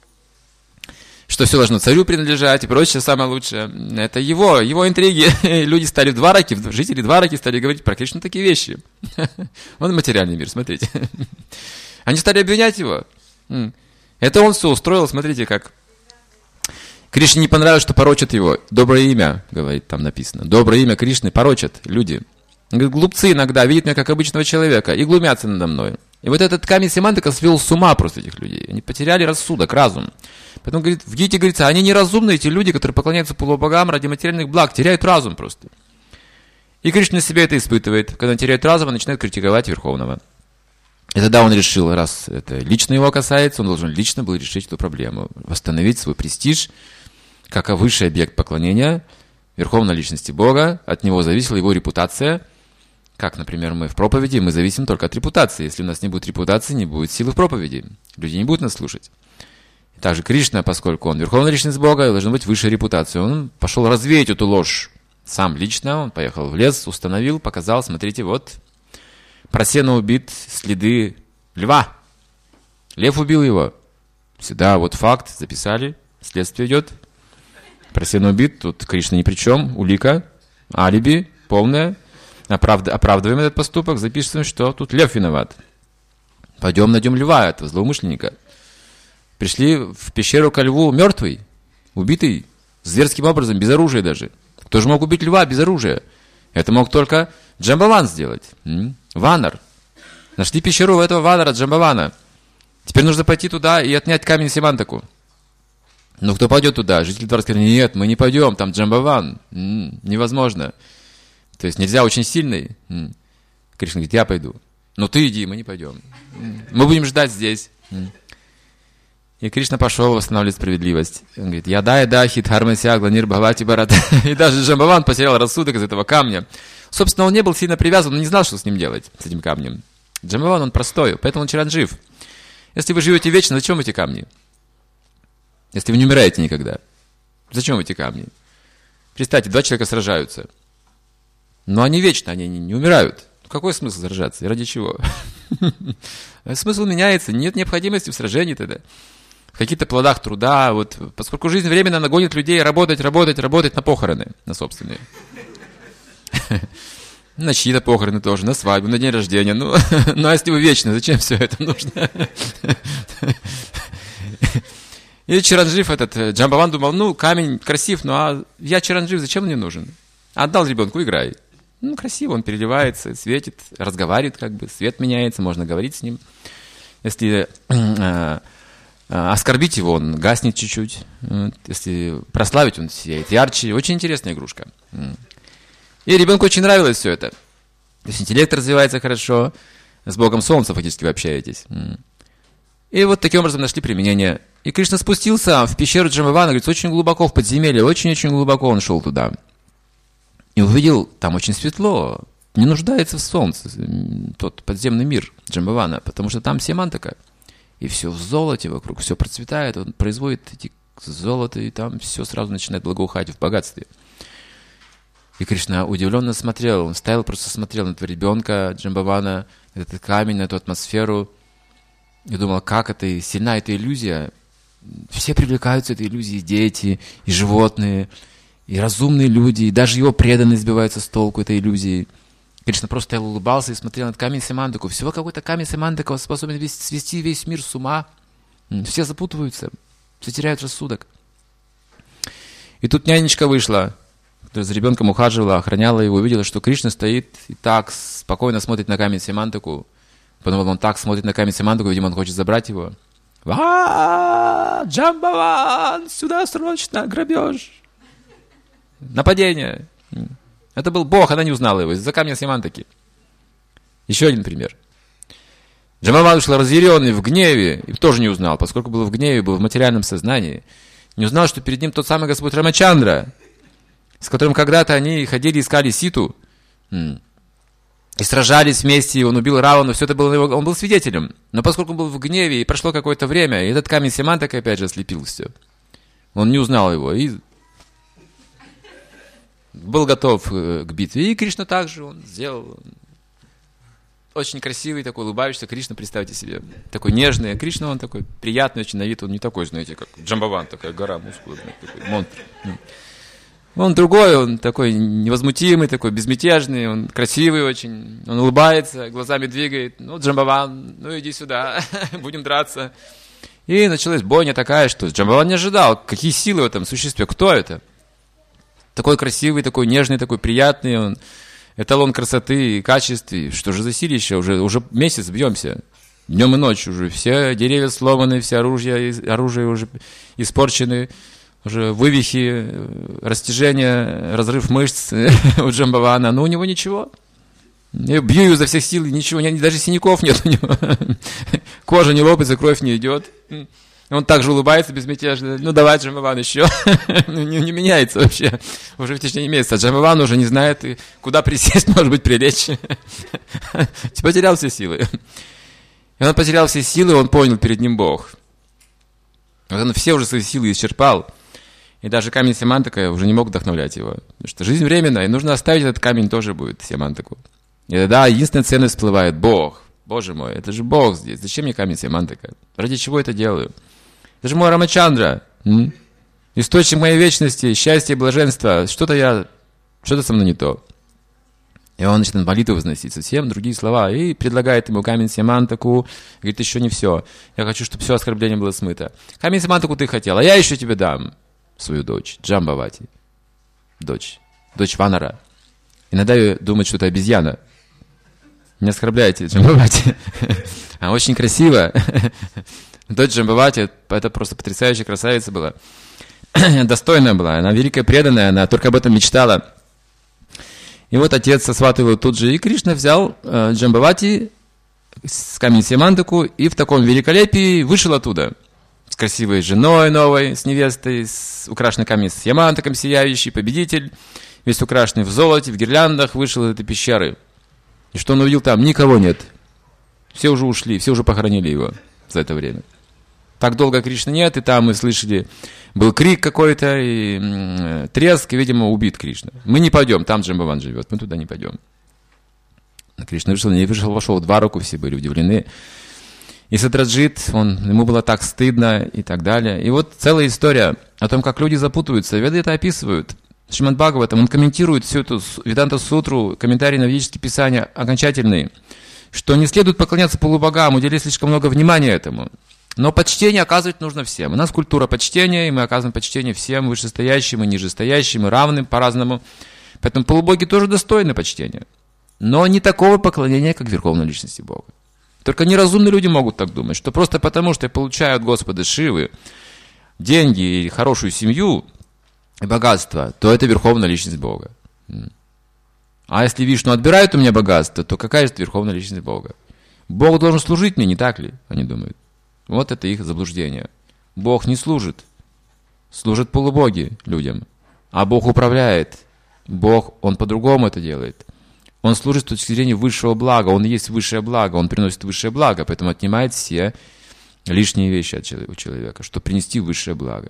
что все должно царю принадлежать и прочее самое лучшее. Это его интриги. Люди стали в Двараке, жители Двараки стали говорить про Кришну такие вещи. Он материальный мир, смотрите. Они стали обвинять его. Это он все устроил, смотрите, как. Кришне не понравилось, что порочат его. Доброе имя, говорит, там написано. Доброе имя Кришны порочат люди. Говорит, глупцы иногда видят меня как обычного человека и глумятся надо мной. И вот этот камень Семантака свел с ума просто этих людей. Они потеряли рассудок, разум. Поэтому, говорит, в Гите говорится, они неразумные, эти люди, которые поклоняются полубогам ради материальных благ, теряют разум просто. И Кришна себя это испытывает. Когда он теряет разум, он начинает критиковать Верховного. И тогда он решил, раз это лично его касается, он должен лично был решить эту проблему. Восстановить свой престиж, как высший объект поклонения Верховной Личности Бога. От него зависела его репутация. Как, например, мы в проповеди, мы зависим только от репутации. Если у нас не будет репутации, не будет силы в проповеди. Люди не будут нас слушать. И также Кришна, поскольку он Верховная Личность Бога, должна быть высшая репутация. Он пошел развеять эту ложь сам лично. Он поехал в лес, установил, показал, смотрите, вот, Прасена убит, следы льва. Лев убил его. Сюда вот факт, записали, следствие идет. Прасена убит, тут Кришна ни при чем, улика, алиби полное. Оправдываем этот поступок, записываем, что тут лев виноват. Пойдем найдем льва, этого злоумышленника. Пришли в пещеру ко льву мертвый, убитый, зверским образом, без оружия даже. Кто же мог убить льва без оружия? Это мог только Джамбаван сделать. Ванар. Нашли пещеру у этого Ванара, Джамбавана. Теперь нужно пойти туда и отнять камень Семантаку. Ну, кто пойдет туда? Жители двора сказали, нет, мы не пойдем, там Джамбаван. Невозможно. То есть нельзя, очень сильный. Кришна говорит, я пойду. Ну, ты иди, мы не пойдем. Мы будем ждать здесь. И Кришна пошел восстанавливать справедливость. Он говорит, яда, хитхармася, гланир бхавати барат. И даже Джамбаван потерял рассудок из этого камня. Собственно, он не был сильно привязан, он не знал, что с ним делать, с этим камнем. Джамбаван, он простой, поэтому он Чиранджив. Если вы живете вечно, зачем эти камни? Если вы не умираете никогда, зачем эти камни? Представьте, 2 человека сражаются. Но они вечно, они не умирают. Какой смысл сражаться? И ради чего? Смысл меняется, нет необходимости в сражении тогда. В каких-то плодах труда, вот, поскольку жизнь временно нагонит людей работать на похороны, на собственные. На чьи-то похороны тоже, на свадьбу, на день рождения. Ну а если вы вечны, зачем все это нужно? И Чиранджив этот, Джамбаван думал, ну, камень красив, ну а я Чиранджив, зачем он мне нужен? Отдал ребенку, играй. Ну, красиво, он переливается, светит, разговаривает как бы, свет меняется, можно говорить с ним. Если оскорбить его, он гаснет чуть-чуть. Если прославить, он сияет ярче. Очень интересная игрушка. И ребенку очень нравилось все это. То есть интеллект развивается хорошо, С Богом Солнца фактически вы общаетесь. И вот таким образом нашли применение. И Кришна спустился в пещеру Джамбавана, говорится, очень глубоко в подземелье, очень-очень глубоко он шел туда. И увидел, там очень светло, не нуждается в солнце, тот подземный мир Джамбавана, потому что там семантика. И все в золоте вокруг, все процветает, он производит эти золото, и там все сразу начинает благоухать в богатстве. И Кришна удивленно смотрел, он стоял, просто смотрел на этого ребенка Джамбавана, на этот камень, на эту атмосферу, и думал, как это сильна эта иллюзия. Все привлекаются этой иллюзией, дети, и животные, и разумные люди, и даже его преданные сбиваются с толку этой иллюзией. Кришна просто стоял, улыбался и смотрел на камень Семантаку. Всего какой-то камень Семантака способен свести весь мир с ума. Все запутываются, все теряют рассудок. И тут нянечка вышла, которая за ребенком ухаживала, охраняла его, увидела, что Кришна стоит и так спокойно смотрит на камень Семантаку. Подумал, он так смотрит на камень Семантаку, видимо, он хочет забрать его. Джамбаван, сюда срочно, грабеж. Нападение. Это был Бог, она не узнала его из-за камня Семантаки. Еще один пример. Джамбаван вышел разъяренный, в гневе, и тоже не узнал, поскольку был в гневе, был в материальном сознании. Не узнал, что перед ним тот самый Господь Рамачандра, с которым когда-то они ходили, искали Ситу, и сражались вместе, и он убил Равану, все это было его, он был свидетелем. Но поскольку он был в гневе, и прошло какое-то время, и этот камень Семантака опять же ослепил все. Он не узнал его, и был готов к битве. И Кришна также он сделал. Очень красивый, такой улыбающийся Кришна, представьте себе. Такой нежный. А Кришна, он такой приятный очень на вид. Он не такой, знаете, как Джамбаван, такая гора мускулов, такой монстр. Он другой, он такой невозмутимый, такой безмятежный, он красивый очень, он улыбается, глазами двигает. Ну, Джамбаван, ну иди сюда, будем драться. И началась бойня такая, что Джамбаван не ожидал, какие силы в этом существе, кто это? Такой красивый, такой нежный, такой приятный, он эталон красоты и качества. Что же за силище? Уже месяц бьемся. Днем и ночью уже. Все деревья сломаны, все оружие уже испорчены, уже вывихи, растяжение, разрыв мышц у Джамбавана. Но у него ничего. Я бью его изо всех сил, ничего, даже синяков нет у него. Кожа не лопается, кровь не идет. Он также улыбается безмятежно. Ну, давай, Джамбаван, еще. не меняется вообще. Уже в течение месяца. Джамбаван уже не знает, куда присесть, может быть, прилечь. Потерял все силы. И он потерял все силы, он понял, перед ним Бог. Он все уже свои силы исчерпал. И даже камень Семантака уже не мог вдохновлять его. Потому что жизнь временная, и нужно оставить этот камень, тоже будет Семантаку. И тогда единственная ценность всплывает – Бог. Боже мой, это же Бог здесь. Зачем мне камень Семантака? Ради чего это делаю? Это же мой Рамачандра. Источник моей вечности, счастья и блаженства. Что-то со мной не то. И он начинает молитву возносить, совсем другие слова. И предлагает ему камень Семантаку. Говорит, еще не все. Я хочу, чтобы все оскорбление было смыто. Камень Семантаку ты хотел, а я еще тебе дам свою дочь, Джамбавати. Дочь Ванара. Иногда думают, что это обезьяна. Не оскорбляйте Джамбавати. Она очень красивая. Дочь Джамбавати, это просто потрясающая красавица была. Достойная была, она великая преданная, она только об этом мечтала. И вот отец сосватывал его тут же. И Кришна взял Джамбавати с камень Семантаку и в таком великолепии вышел оттуда. С красивой женой новой, с невестой, с украшенной камнем Семантаком сияющий, победитель, весь украшенный в золоте, в гирляндах, вышел из этой пещеры. И что он увидел там? Никого нет. Все уже ушли, все уже похоронили его за это время. Так долго Кришны нет, и там мы слышали, был крик какой-то, и треск, и, видимо, убит Кришна. Мы не пойдем, там Джамбаван живет, мы туда не пойдем. Кришна вошел в Двараку, все были удивлены. И Сатраджит, ему было так стыдно, и так далее. И вот целая история о том, как люди запутываются. Веды это описывают. Шримад Бхагаватам, он комментирует всю эту Веданта-сутру, комментарий на ведические писания окончательные, что не следует поклоняться полубогам, уделять слишком много внимания этому. Но почтение оказывать нужно всем. У нас культура почтения, и мы оказываем почтение всем, вышестоящим и нижестоящим, и равным по-разному. Поэтому полубоги тоже достойны почтения. Но не такого поклонения, как верховной личности Бога. Только неразумные люди могут так думать, что просто потому, что я получаю от Господа Шивы деньги и хорошую семью, и богатство, то это верховная личность Бога. А если Вишну отбирает у меня богатство, то какая же это верховная личность Бога? Бог должен служить мне, не так ли? Они думают. Вот это их заблуждение. Бог не служит. Служат полубоги людям. А Бог управляет. Бог, Он по-другому это делает. Он служит с точки зрения высшего блага. Он и есть высшее благо. Он приносит высшее благо. Поэтому отнимает все лишние вещи у человека, чтобы принести высшее благо.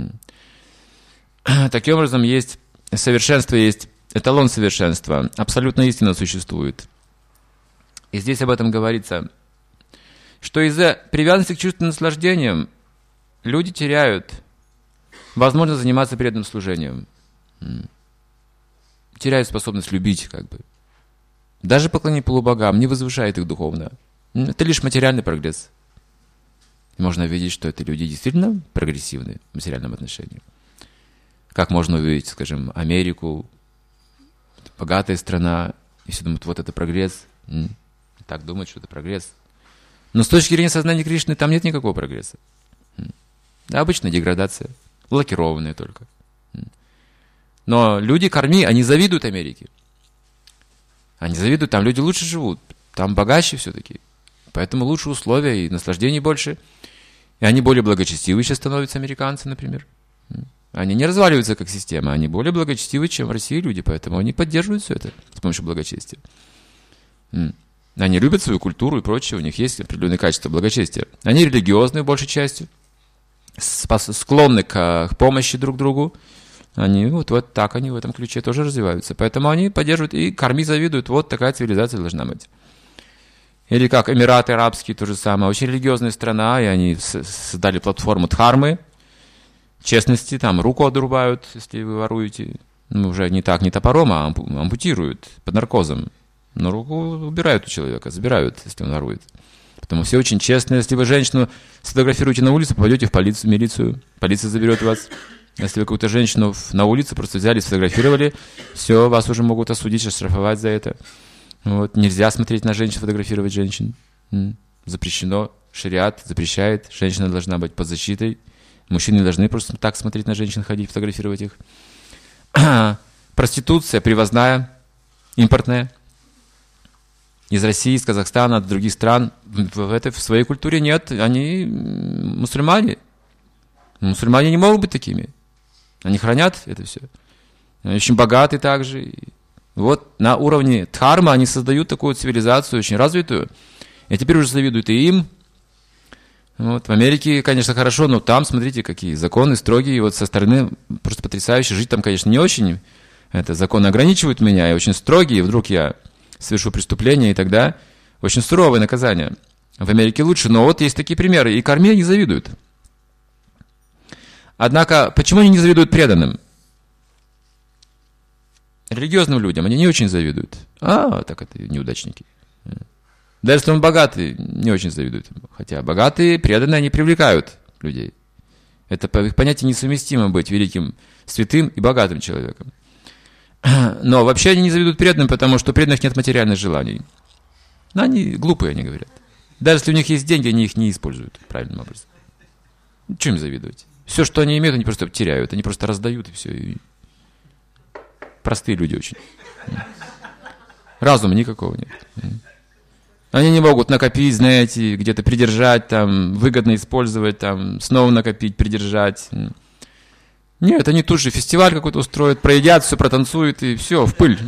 Таким образом, есть совершенство, есть эталон совершенства. Абсолютная истина существует. И здесь об этом говорится, что из-за привязанности к чувственным наслаждениям люди теряют возможность заниматься преданным служением. Теряют способность любить, как бы. Даже поклонение полубогам не возвышает их духовно. Это лишь материальный прогресс. Можно видеть, что это люди действительно прогрессивны в материальном отношении. Как можно увидеть, скажем, Америку, богатая страна, и все думают, вот это прогресс. Так думают, что это прогресс. Но с точки зрения сознания Кришны там нет никакого прогресса. Обычная деградация, лакированная только. Но люди карми, они завидуют Америке. Они завидуют, там люди лучше живут, там богаче все-таки. Поэтому лучше условия и наслаждений больше. И они более благочестивые сейчас становятся, американцы, например. Они не разваливаются как система, они более благочестивы, чем в России люди, поэтому они поддерживают все это с помощью благочестия. Они любят свою культуру и прочее, у них есть определенные качества благочестия. Они религиозные, большей частью, склонны к помощи друг другу. Они вот так они в этом ключе тоже развиваются. Поэтому они поддерживают и карми завидуют, вот такая цивилизация должна быть. Или как Эмираты Арабские, то же самое. Очень религиозная страна, и они создали платформу дхармы, честности, там руку отрубают, если вы воруете. Ну, уже не так, не топором, а ампутируют под наркозом. Но руку убирают у человека, забирают, если он ворует. Потому все очень честно. Если вы женщину сфотографируете на улице, попадете в полицию, милицию. Полиция заберет вас. Если вы какую-то женщину на улице просто взяли, сфотографировали, все, вас уже могут осудить, оштрафовать за это. Вот. Нельзя смотреть на женщин, фотографировать женщин. Запрещено. Шариат запрещает. Женщина должна быть под защитой. Мужчины не должны просто так смотреть на женщин, ходить, фотографировать их. Проституция привозная, импортная. Из России, из Казахстана, от других стран. В своей культуре нет. Они мусульмане. Мусульмане не могут быть такими. Они хранят это все. Они очень богаты также. Вот на уровне дхармы они создают такую цивилизацию, очень развитую. И теперь уже завидуют и им. Вот. В Америке, конечно, хорошо, но там, смотрите, какие законы строгие. И вот со стороны просто потрясающе. Жить там, конечно, не очень. Это законы ограничивают меня, и очень строгие. И вдруг я совершу преступление, и тогда очень суровое наказание. В Америке лучше, но вот есть такие примеры. И карме не завидуют. Однако, почему они не завидуют преданным? Религиозным людям они не очень завидуют. Так это неудачники. Даже если он богатый, не очень завидуют. Хотя богатые, преданные, они привлекают людей. Это по их понятию несовместимо быть великим, святым и богатым человеком. Но вообще они не завидуют преданным, потому что у преданных нет материальных желаний. Но они глупые, они говорят. Даже если у них есть деньги, они их не используют правильным образом. Чем им завидовать? Все, что они имеют, они просто теряют. Они просто раздают, и все. И простые люди очень. Разума никакого нет. Они не могут накопить, знаете, где-то придержать, там, выгодно использовать, там, снова накопить, придержать. Нет, они тут же фестиваль какой-то устроят, проедят, все протанцуют, и все, в пыль.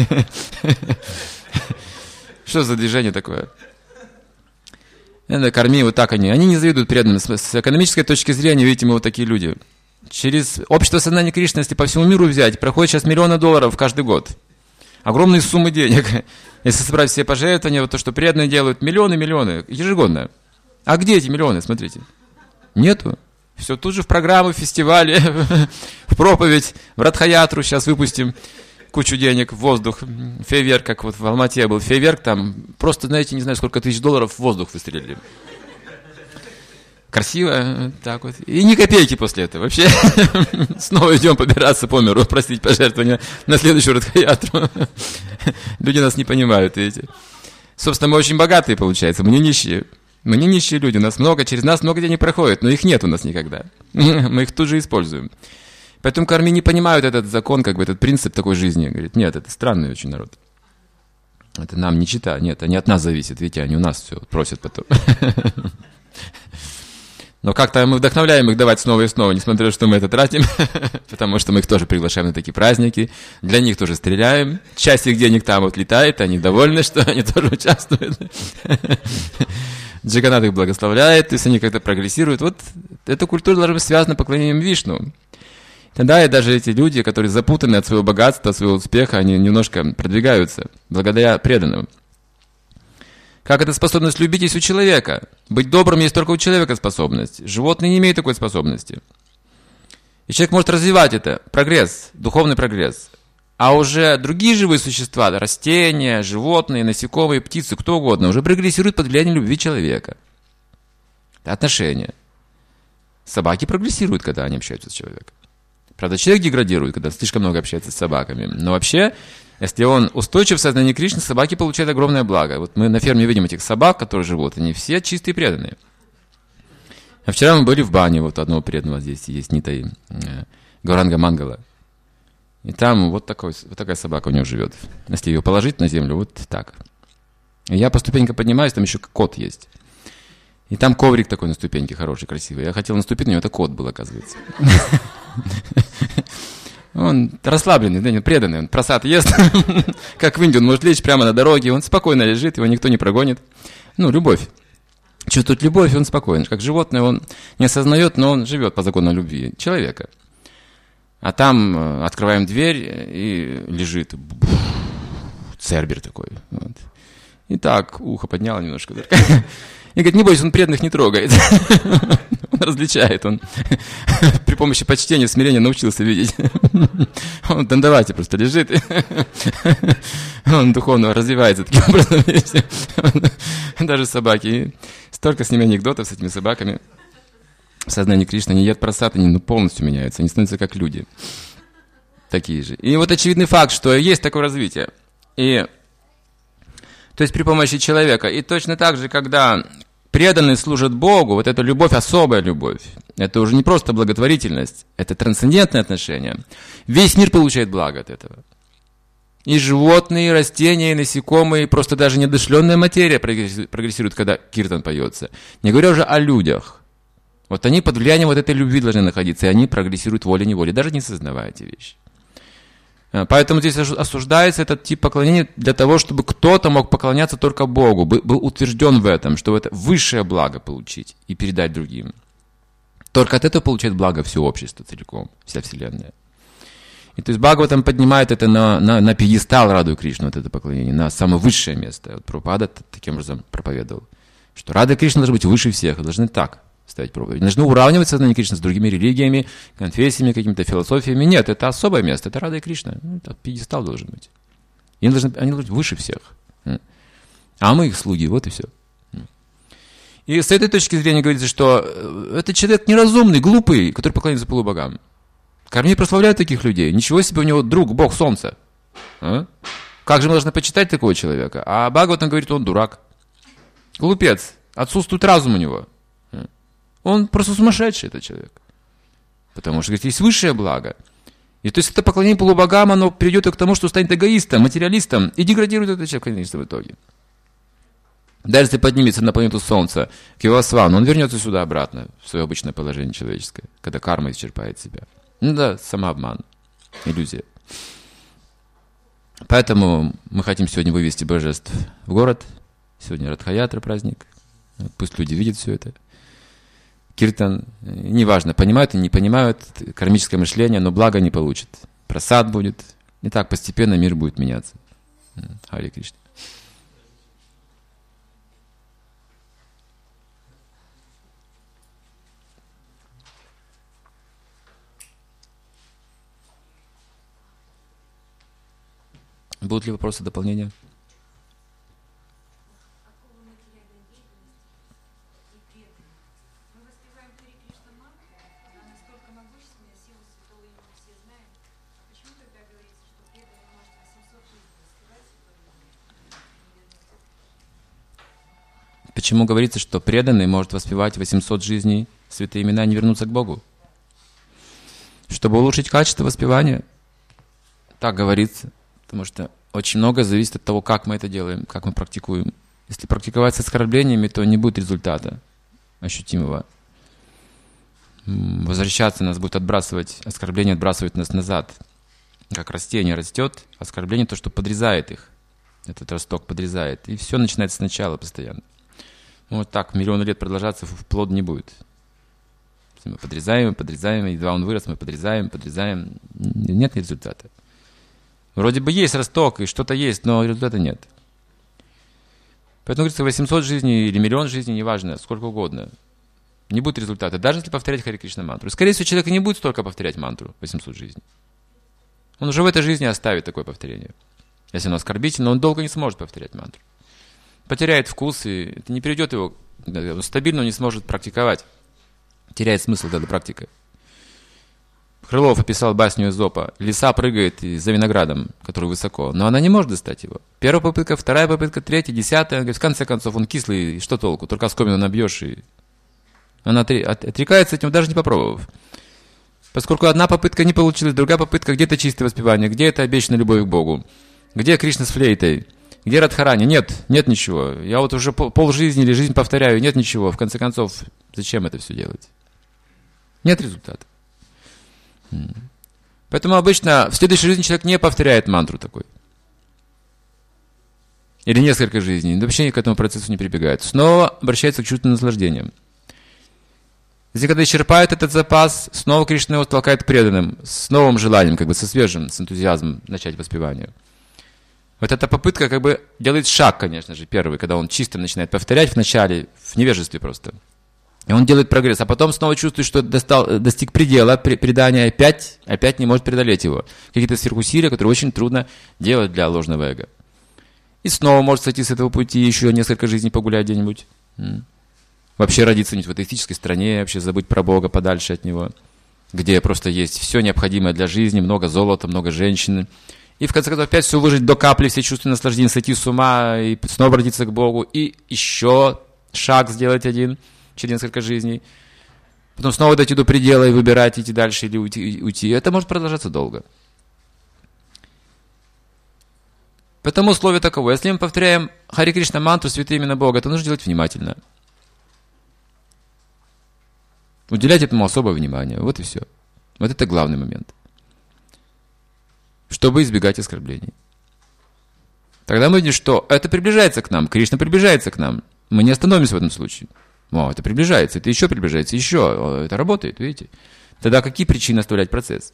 Что за движение такое? Это корми, вот так они. Они не завидуют преданным. С экономической точки зрения, видите, мы вот такие люди. Через общество сознания Кришны, если по всему миру взять, проходит сейчас миллионы долларов каждый год. Огромные суммы денег. Если собрать все пожертвования, вот то, что преданные делают, миллионы ежегодно. А где эти миллионы, смотрите? Нету. Все тут же в программу, в фестивале, в проповедь, в Радхаятру сейчас выпустим кучу денег в воздух. Фейерверк, как вот в Алмате был фейерверк, там просто, знаете, не знаю, сколько тысяч долларов в воздух выстрелили. Красиво, так вот. И ни копейки после этого. Вообще снова идем побираться по миру, просить пожертвования на следующую Радхаятру. Люди нас не понимают, видите. Собственно, мы очень богатые, получается, мы не нищие. Мы не нищие люди, у нас много, через нас много денег проходит, но их нет у нас никогда. Мы их тут же используем. Поэтому карми не понимают этот закон, как бы этот принцип такой жизни. Говорит, нет, это странный очень народ. Это нам не чита, нет, они от нас зависят, видите, они у нас все просят потом. Но как-то мы вдохновляем их давать снова и снова, несмотря на то, что мы это тратим, потому что мы их тоже приглашаем на такие праздники, для них тоже стреляем, часть их денег там вот летает, они довольны, что они тоже участвуют. Джаганнат их благословляет, то есть они как-то прогрессируют. Вот эта культура должна быть связана с поклонением Вишну. Тогда и даже эти люди, которые запутаны от своего богатства, от своего успеха, они немножко продвигаются благодаря преданным. Как это способность любить есть у человека? Быть добрым есть только у человека способность. Животные не имеют такой способности. И человек может развивать это. Прогресс, духовный прогресс. А уже другие живые существа, растения, животные, насекомые, птицы, кто угодно, уже прогрессируют под влиянием любви человека. Это отношения. Собаки прогрессируют, когда они общаются с человеком. Правда, человек деградирует, когда слишком много общается с собаками. Но вообще, если он устойчив в сознании Кришны, собаки получают огромное благо. Вот мы на ферме видим этих собак, которые живут, они все чистые и преданные. А вчера мы были в бане, вот одного преданного здесь есть Нитай, Гауранга Мангала. И там вот такая собака у него живет. Если ее положить на землю, вот так. И я по ступенькам поднимаюсь, там еще кот есть. И там коврик такой на ступеньке хороший, красивый. Я хотел наступить, на него это кот был, оказывается. Он расслабленный, преданный, он просад ест. Как в Индии, он может лечь прямо на дороге, он спокойно лежит, его никто не прогонит. Ну, любовь. Чувствует любовь, он спокоен. Как животное, он не осознает, но он живет по закону любви человека. А там открываем дверь, и лежит цербер такой. Вот. И так, ухо подняло немножко. И говорит, не бойся, он преданных не трогает. Он различает, он при помощи почтения, смирения научился видеть. Он давайте просто лежит. Он духовно развивается таким образом. Даже собаки. Столько с ними анекдотов, с этими собаками. В сознании Кришны они едят просад, они полностью меняются, они становятся как люди. Такие же. И вот очевидный факт, что есть такое развитие. То есть при помощи человека. И точно так же, когда преданные служат Богу, вот эта любовь, особая любовь, это уже не просто благотворительность, это трансцендентное отношение. Весь мир получает благо от этого. И животные, и растения, и насекомые, просто даже неодушевленная материя прогрессирует, когда киртан поется. Не говоря уже о людях. Вот они под влиянием вот этой любви должны находиться, и они прогрессируют волей-неволей, даже не сознавая эти вещи. Поэтому здесь осуждается этот тип поклонения для того, чтобы кто-то мог поклоняться только Богу, был утвержден в этом, чтобы это высшее благо получить и передать другим. Только от этого получает благо все общество целиком, вся Вселенная. И то есть Бхагаватам поднимает это на пьедестал Раду Кришну, вот это поклонение, на самое высшее место. Вот Прабхупада таким образом проповедовал, что Рада Кришна должна быть выше всех, должны так ставить проповедь. Должны уравнивать сознание Кришны с другими религиями, конфессиями, какими-то философиями. Нет, это особое место, это Рада и Кришна. Это пьедестал должен быть. Они должны быть выше всех. А мы их слуги, вот и все. И с этой точки зрения говорится, что это человек неразумный, глупый, который поклоняется полубогам. Корней прославляют таких людей. Ничего себе, у него друг, Бог Солнца. Как же мы должны почитать такого человека? А Бхагаватам говорит, он дурак. Глупец. Отсутствует разум у него. Он просто сумасшедший, этот человек. Потому что, говорит, есть высшее благо. И то есть это поклонение полубогам, оно приведет к тому, что станет эгоистом, материалистом, и деградирует этот человек, конечно, в итоге. Даже если поднимется на планету Солнца, к Вивасвану, он вернется сюда обратно, в свое обычное положение человеческое, когда карма исчерпает себя. Ну да, самообман, иллюзия. Поэтому мы хотим сегодня вывести божеств в город. Сегодня Радха-ятра праздник. Пусть люди видят все это. Киртан, неважно, понимают или не понимают, кармическое мышление, но благо не получат. Прасад будет. И так постепенно мир будет меняться. Харе Кришна. Будут ли вопросы, дополнения? Почему говорится, что преданный может воспевать 800 жизней святые имена и не вернуться к Богу? Чтобы улучшить качество воспевания. Так говорится. Потому что очень много зависит от того, как мы это делаем, как мы практикуем. Если практиковать с оскорблениями, то не будет результата ощутимого. Возвращаться нас будет отбрасывать, оскорбление отбрасывает нас назад. Как растение растет, оскорбление то, что подрезает их. Этот росток подрезает. И все начинается сначала постоянно. Вот так миллионы лет продолжаться, плод не будет. Мы подрезаем, едва он вырос, мы подрезаем. Нет результата. Вроде бы есть росток, и что-то есть, но результата нет. Поэтому, говорится, 800 жизней или миллион жизней, неважно, сколько угодно. Не будет результата, даже если повторять Харе Кришна мантру. Скорее всего, человек не будет столько повторять мантру 800 жизней. Он уже в этой жизни оставит такое повторение. Если оно оскорбительно, он долго не сможет повторять мантру. Потеряет вкус, и это не приведет его, стабильно не сможет практиковать. Теряет смысл эта практика. Крылов описал басню Эзопа. Лиса прыгает за виноградом, который высоко, но она не может достать его. Первая попытка, вторая попытка, третья, десятая. В конце концов, он кислый, и что толку? Только оскомину набьешь, и она отрекается от него, даже не попробовав. Поскольку одна попытка не получилась, другая попытка, где-то чистое воспевание, где это обещанная любовь к Богу, где Кришна с флейтой, где Радхарани? Нет ничего. Я вот уже полжизни или жизнь повторяю, нет ничего. В конце концов, зачем это все делать? Нет результата. Поэтому обычно в следующей жизни человек не повторяет мантру такой. Или несколько жизней. Вообще к этому процессу не прибегает. Снова обращается к чувственным наслаждениям. Если когда исчерпает этот запас, снова Кришна его толкает к преданным, с новым желанием, как бы со свежим, с энтузиазмом начать воспевание. Вот эта попытка как бы делает шаг, конечно же, первый, когда он чисто начинает повторять вначале, в невежестве просто. И он делает прогресс, а потом снова чувствует, что достиг предела предания, опять не может преодолеть его. Какие-то сверхусилия, которые очень трудно делать для ложного эго. И снова может сойти с этого пути, еще несколько жизней погулять где-нибудь. Вообще родиться в атеистической стране, вообще забыть про Бога подальше от Него, где просто есть все необходимое для жизни, много золота, много женщин. И в конце концов опять все выжить до капли, все чувственные наслаждения, сойти с ума, и снова обратиться к Богу, и еще шаг сделать один через несколько жизней. Потом снова дойти до предела и выбирать, идти дальше или уйти. Это может продолжаться долго. Поэтому условие таково. Если мы повторяем Харе Кришна мантру, святые имена Бога, то нужно делать внимательно. Уделять этому особое внимание. Вот и все. Вот это главный момент. Чтобы избегать оскорблений. Тогда мы видим, что это приближается к нам. Кришна приближается к нам. Мы не остановимся в этом случае. О, это приближается, это еще приближается, еще. Это работает, видите? Тогда какие причины оставлять процесс?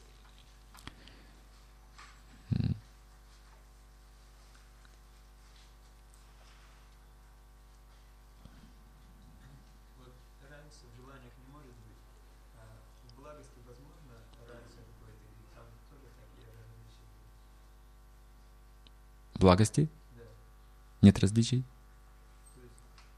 Благости? Да. Нет различий? То есть,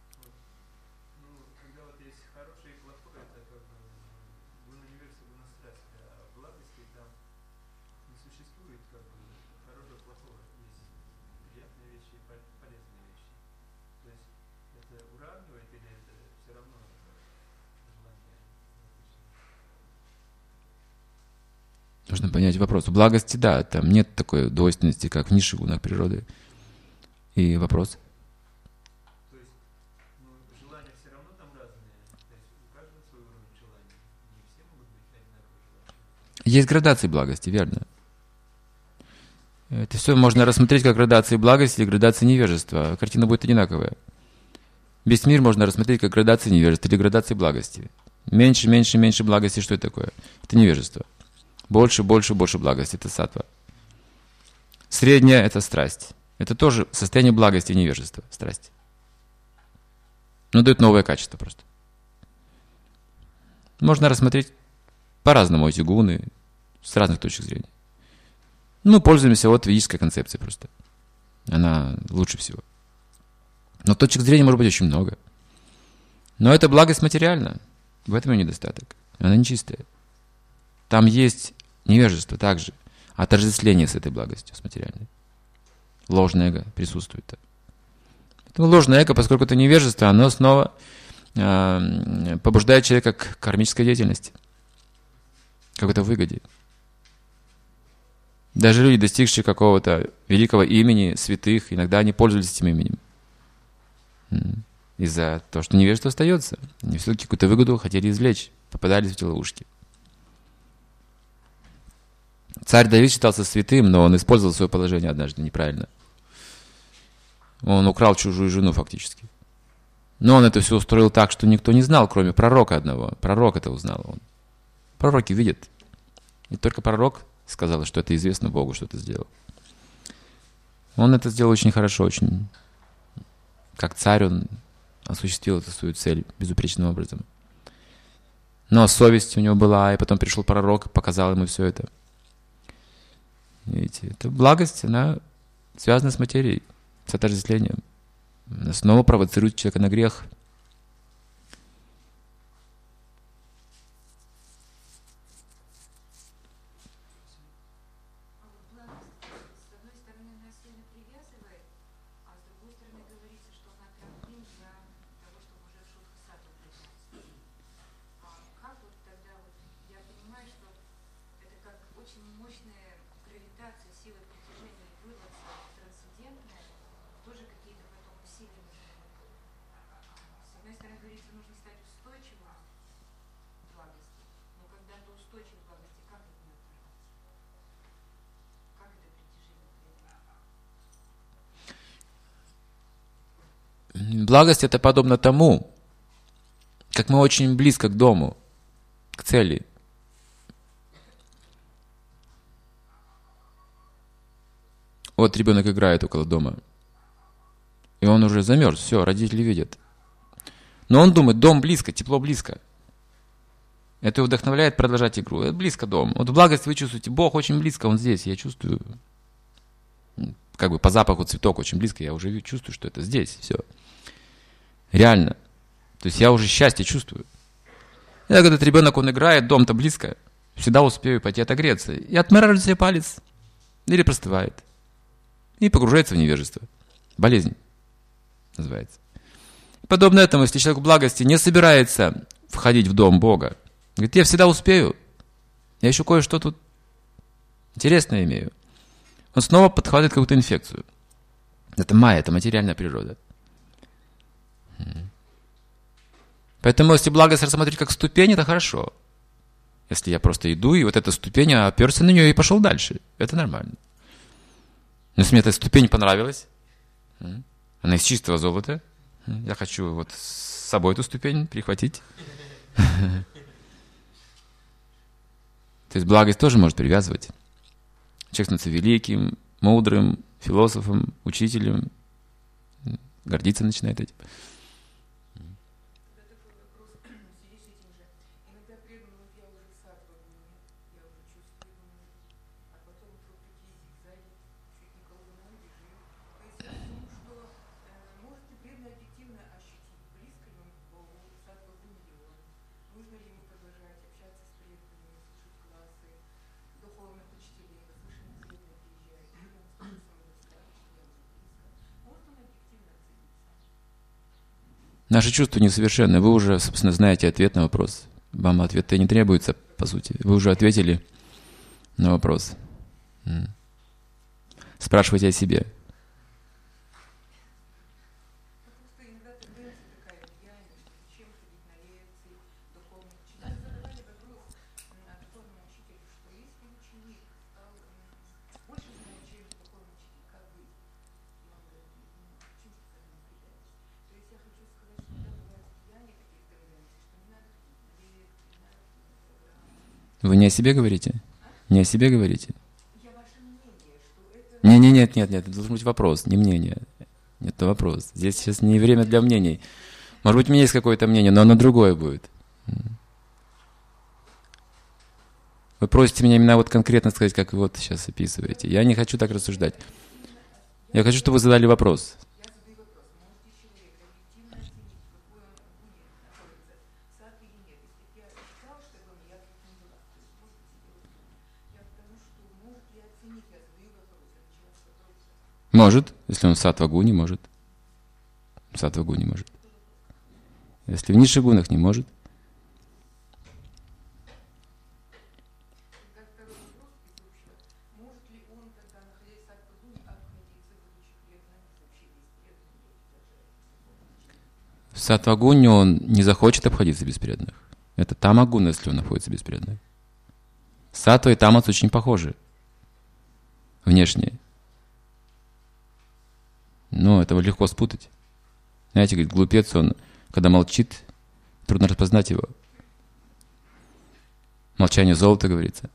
когда вот есть хорошее и плохое, это как бы гуна универса, гуна страсти, а благости там не существует как бы хорошего и плохого. Есть приятные вещи и полезные вещи. То есть это уравнивает или это все равно желание? Нужно понять вопрос. В благости, да, там нет такой двойственности, как в низших гунах природы. И вопрос? То есть, желания все равно там разные. То есть у каждого свой уровень желаний. Не все могут быть одинаковые желания. Есть градации благости, верно. Это все можно рассмотреть как градации благости или градации невежества. Картина будет одинаковая. Весь мир можно рассмотреть как градации невежества или градации благости. Меньше, меньше, меньше благости. Что это такое? Это невежество. Больше, больше, больше благости. Это саттва. Средняя – это страсть. Это тоже состояние благости и невежества. Страсть. Но дает новое качество просто. Можно рассмотреть по-разному эти гуны с разных точек зрения. Пользуемся ведической концепцией просто. Она лучше всего. Но точек зрения может быть очень много. Но эта благость материальна. В этом ее недостаток. Она нечистая. Там есть невежество также. Отождествление с этой благостью, с материальной. Ложное эго присутствует. Поэтому ложное эго, поскольку это невежество, оно снова побуждает человека к кармической деятельности. К какой-то выгоде. Даже люди, достигшие какого-то великого имени, святых, иногда они пользовались этим именем. Из-за того, что невежество остается. Они все-таки какую-то выгоду хотели извлечь, попадались в эти ловушки. Царь Давид считался святым, но он использовал свое положение однажды неправильно. Он украл чужую жену фактически. Но он это все устроил так, что никто не знал, кроме пророка одного. Пророк это узнал. Он. Пророки видят. И только пророк сказал, что это известно Богу, что это сделал. Он это сделал очень хорошо, очень... Как царь он осуществил эту свою цель безупречным образом. Но совесть у него была, и потом пришел пророк, показал ему все это. Видите, эта благость, она связана с материей, с отождествлением. Она снова провоцирует человека на грех. Благость это подобно тому, как мы очень близко к дому, к цели. Вот ребенок играет около дома, и он уже замерз, все, родители видят. Но он думает, дом близко, тепло близко. Это его вдохновляет продолжать игру. Это близко дом. Вот в благости вы чувствуете, Бог очень близко, Он здесь, я чувствую. Как бы по запаху цветок очень близко, я уже чувствую, что это здесь, все. Реально. То есть я уже счастье чувствую. И когда этот ребенок, он играет, дом-то близко, всегда успею пойти отогреться. И отмораживает себе палец. Или простывает. И погружается в невежество. Болезнь называется. Подобно этому, если человек в благости не собирается входить в дом Бога, говорит, я всегда успею, я еще кое-что тут интересное имею. Он снова подхватывает какую-то инфекцию. Это майя, это материальная природа. Поэтому, если благость рассмотреть как ступень, это хорошо. Если я просто иду, и вот эта ступень, я оперся на нее и пошел дальше, это нормально. Но если мне эта ступень понравилась, она из чистого золота, я хочу вот с собой эту ступень прихватить. То есть благость тоже может привязывать. Человек становится великим, мудрым, философом, учителем, гордиться начинает этим. Наши чувства несовершенны. Вы уже, собственно, знаете ответ на вопрос. Вам ответ-то не требуется, по сути. Вы уже ответили на вопрос. Спрашивайте о себе. Вы не о себе говорите? Не о себе говорите? Нет, это должен быть вопрос, не мнение. Это вопрос. Здесь сейчас не время для мнений. Может быть, у меня есть какое-то мнение, но оно другое будет. Вы просите меня именно вот конкретно сказать, как вы вот сейчас описываете. Я не хочу так рассуждать. Я хочу, чтобы вы задали вопрос. Может, если он в саттва-гуне, может. В саттва-гуне может. Если в низших гунах, не может. В саттва-гуне он не захочет обходиться без преданных. Это тама-гуна, если он находится без преданных. Саттва и тамас очень похожи. Внешне. Но этого легко спутать. Знаете, говорит, глупец, он, когда молчит, трудно распознать его. Молчание золото, говорится.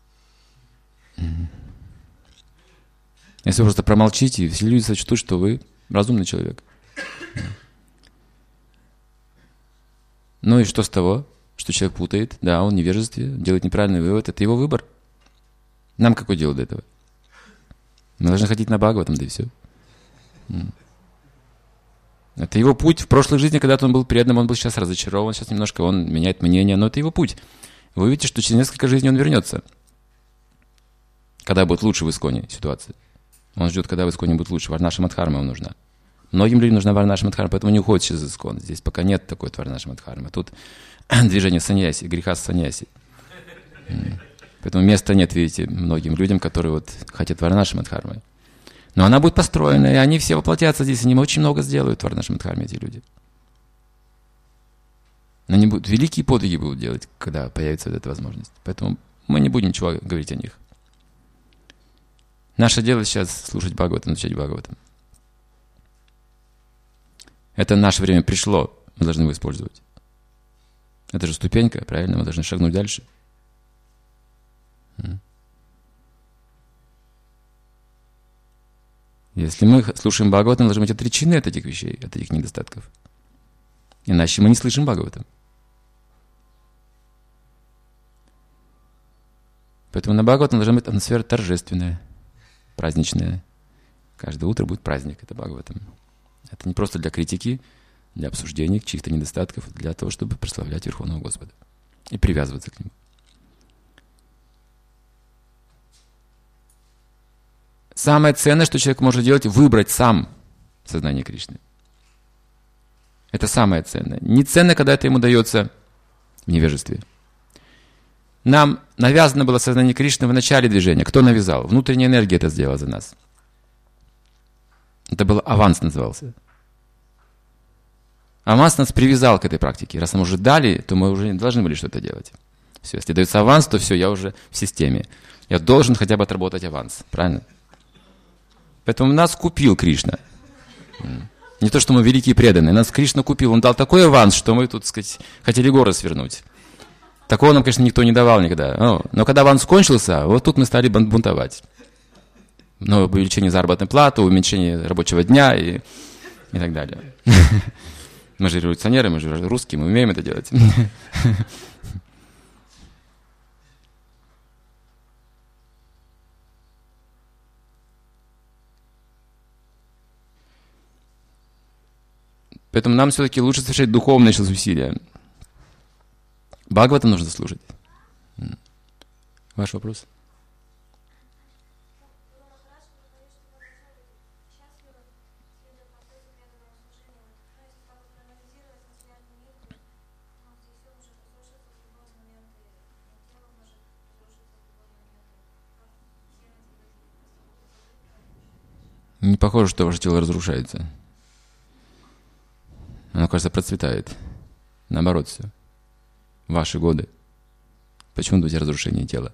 Если вы просто промолчите, все люди сочтут, что вы разумный человек. Ну и что с того, что человек путает? Да, он в невежестве, делает неправильный вывод. Это его выбор. Нам какое дело до этого? Мы должны ходить на Бхагаватам, да и все. Это его путь. В прошлой жизни, когда-то он был преданным, он был сейчас разочарован, сейчас немножко он меняет мнение, но это его путь. Вы увидите, что через несколько жизней он вернется. Когда будет лучше в Исконе ситуация. Он ждет, когда в Исконе будет лучше. Варнаша Мадхарма ему нужна. Многим людям нужна Варнаша Мадхарма, поэтому не уходит через Искон. Здесь пока нет такой Варнаша Мадхармы. Тут движение саньяси, греха саньяси. Поэтому места нет, видите, многим людям, которые вот хотят Варнаша Мадхармы. Но она будет построена, и они все воплотятся здесь. Они очень много сделают в Варнаша Мадхарме, эти люди. Они будут, великие подвиги будут делать, когда появится вот эта возможность. Поэтому мы не будем ничего говорить о них. Наше дело сейчас слушать Бхагаватам, изучать Бхагаватам. Это наше время пришло, мы должны его использовать. Это же ступенька, правильно? Мы должны шагнуть дальше. Если мы слушаем Бхагаватам, должны быть отречены от этих вещей, от этих недостатков. Иначе мы не слышим Бхагаватам. Поэтому на Бхагаватам должна быть атмосфера торжественная, праздничная. Каждое утро будет праздник, это Бхагаватам. Это не просто для критики, для обсуждения чьих-то недостатков, для того, чтобы прославлять Верховного Господа и привязываться к Нему. Самое ценное, что человек может делать, выбрать сам сознание Кришны. Это самое ценное. Не ценно, когда это ему дается в невежестве. Нам навязано было сознание Кришны в начале движения. Кто навязал? Внутренняя энергия это сделала за нас. Это был аванс, назывался. Аванс нас привязал к этой практике. Раз нам уже дали, то мы уже не должны были что-то делать. Все, если дается аванс, то все, я уже в системе. Я должен хотя бы отработать аванс. Правильно? Поэтому нас купил Кришна. Не то, что мы великие преданные. Нас Кришна купил. Он дал такой аванс, что мы тут, так сказать, хотели горы свернуть. Такого нам, конечно, никто не давал никогда. Но когда аванс кончился, вот тут мы стали бунтовать. Но увеличение заработной платы, уменьшение рабочего дня и так далее. Мы же революционеры, мы же русские, мы умеем это делать. Поэтому нам все-таки лучше совершать духовные сейчас усилия. Бхагаватам нужно слушать. Ваш вопрос? Не похоже, что ваше тело разрушается. Оно, кажется, процветает. Наоборот все. Ваши годы. Почему идут разрушения тела?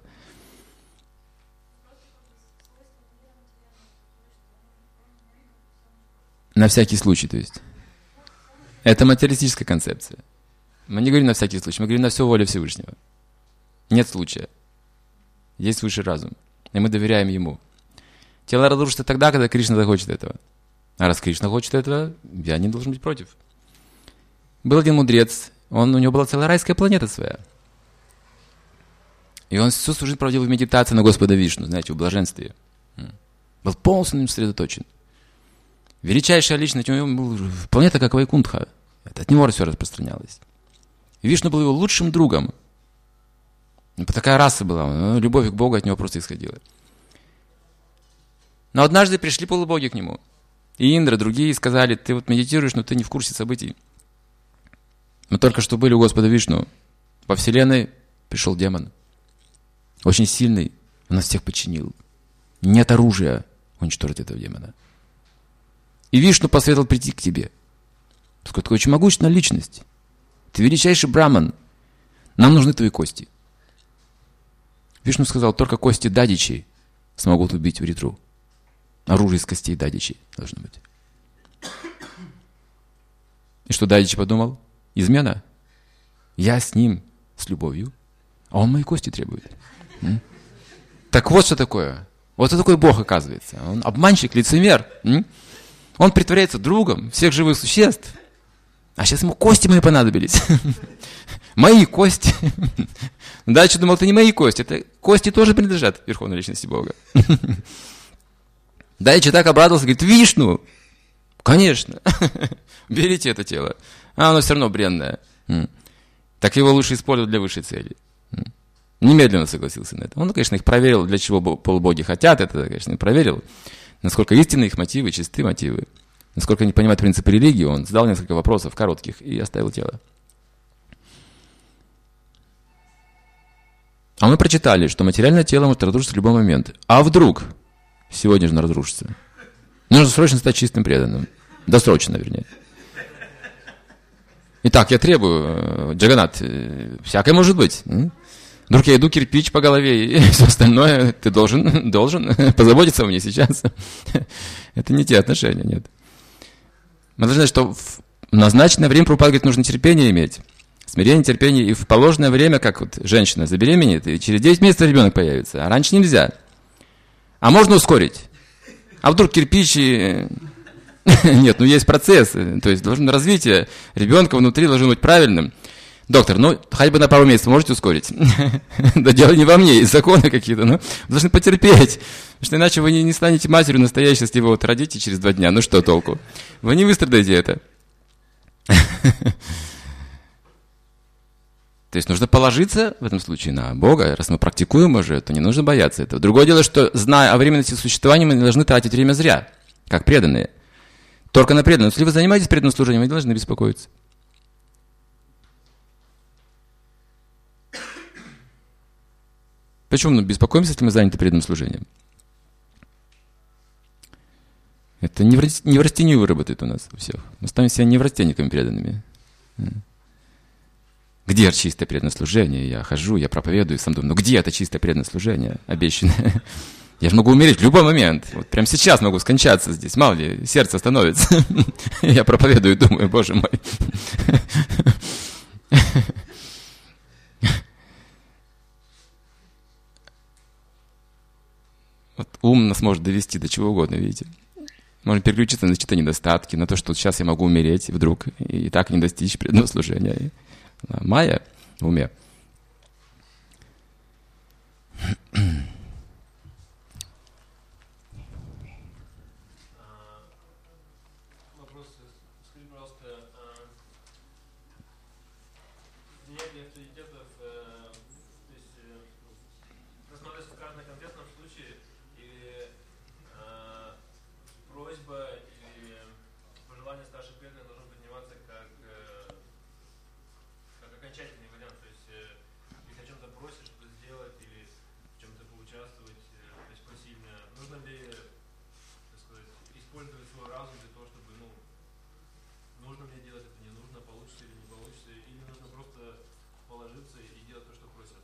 На всякий случай, то есть. Это материалистическая концепция. Мы не говорим на всякий случай, мы говорим на всю волю Всевышнего. Нет случая. Есть высший разум. И мы доверяем ему. Тело разрушится тогда, когда Кришна захочет этого. А раз Кришна хочет этого, я не должен быть против. Был один мудрец, у него была целая райская планета своя. И он всю свою жизнь проводил в медитации на Господа Вишну, знаете, в блаженстве. Был полностью на нем сосредоточен. Величайшая личность, у него была планета как Вайкунтха. Это от него все распространялось. И Вишну был его лучшим другом. Такая раса была, любовь к Богу от него просто исходила. Но однажды пришли полубоги к нему. И Индра, другие сказали, ты вот медитируешь, но ты не в курсе событий. Мы только что были у Господа Вишну. Во Вселенной пришел демон. Очень сильный. Он нас всех подчинил. Нет оружия уничтожить этого демона. И Вишну посоветовал прийти к тебе. Поскольку ты очень могущественная личность. Ты величайший браман. Нам нужны твои кости. Вишну сказал, только кости дадичей смогут убить Вритру. Оружие из костей дадичей должно быть. И что Дадичи подумал? Измена? Я с ним, с любовью, а он мои кости требует. Так вот что такое. Вот что такое Бог, оказывается. Он обманщик, лицемер. Он притворяется другом всех живых существ. А сейчас ему кости мои понадобились. Мои кости. Дальше думал, это не мои кости. Это кости тоже принадлежат Верховной Личности Бога. Дальше так обрадовался, говорит, Вишну. Конечно. Берите это тело. А оно все равно бренное. Так его лучше использовать для высшей цели. Немедленно согласился на это. Он, конечно, их проверил, для чего полубоги хотят. Это, конечно, проверил. Насколько истинны их мотивы, чисты мотивы. Насколько они понимают принципы религии, он задал несколько вопросов коротких и оставил тело. А мы прочитали, что материальное тело может разрушиться в любой момент. А вдруг сегодня же разрушится? Нужно срочно стать чистым преданным. Досрочно, вернее. Итак, я требую, Джаганат, всякое может быть. Вдруг я иду кирпич по голове и все остальное, ты должен позаботиться о мне сейчас. Это не те отношения, нет. Мы должны знать, что в назначенное время, Прабхупада говорит, нужно терпение иметь. Смирение, терпение. И в положенное время, как вот женщина забеременеет, и через 9 месяцев ребенок появится. А раньше нельзя. А можно ускорить. А вдруг кирпич и... Нет, есть процесс. То есть должно развитие ребенка внутри должно быть правильным. Доктор, хотя бы на пару месяцев можете ускорить? Да дело не во мне, есть законы какие-то. Вы должны потерпеть. Потому что иначе вы не станете матерью настоящей, если вы вот родите через 2 дня. Ну что толку? Вы не выстрадаете это. То есть нужно положиться в этом случае на Бога. Раз мы практикуем уже, то не нужно бояться этого. Другое дело, что, зная о временности существования, мы не должны тратить время зря, как преданные. Только на преданном. Если вы занимаетесь преданным служением, вы не должны беспокоиться. Почему мы беспокоимся, если мы заняты преданным служением? Это неврастению выработает у нас у всех. Мы ставим себя неврастенниками преданными. Где чистое преданное служение? Я хожу, я проповедую, сам думаю, где это чистое преданное служение, обещанное? Я же могу умереть в любой момент. Вот прямо сейчас могу скончаться здесь. Мало ли, сердце остановится. Я проповедую и думаю, Боже мой. Вот ум нас может довести до чего угодно, видите. Можно переключиться на чьи-то недостатки, на то, что сейчас я могу умереть вдруг, и так не достичь преданного служения. Майя в уме. Вопрос, скажи, пожалуйста, нет ли авторитетов, то есть рассматривается в каждом конкретном случае, или просьба или пожелание старших преданных должно подниматься как окончательный вариант, то есть если о чем-то просишь, что сделать, или в чем-то поучаствовать, то есть посильно, нужно ли, так сказать, использовать свой разум для того, чтобы, нужно мне делать это, не нужно, получится или не получится, или нужно просто положиться и делать то, что просят?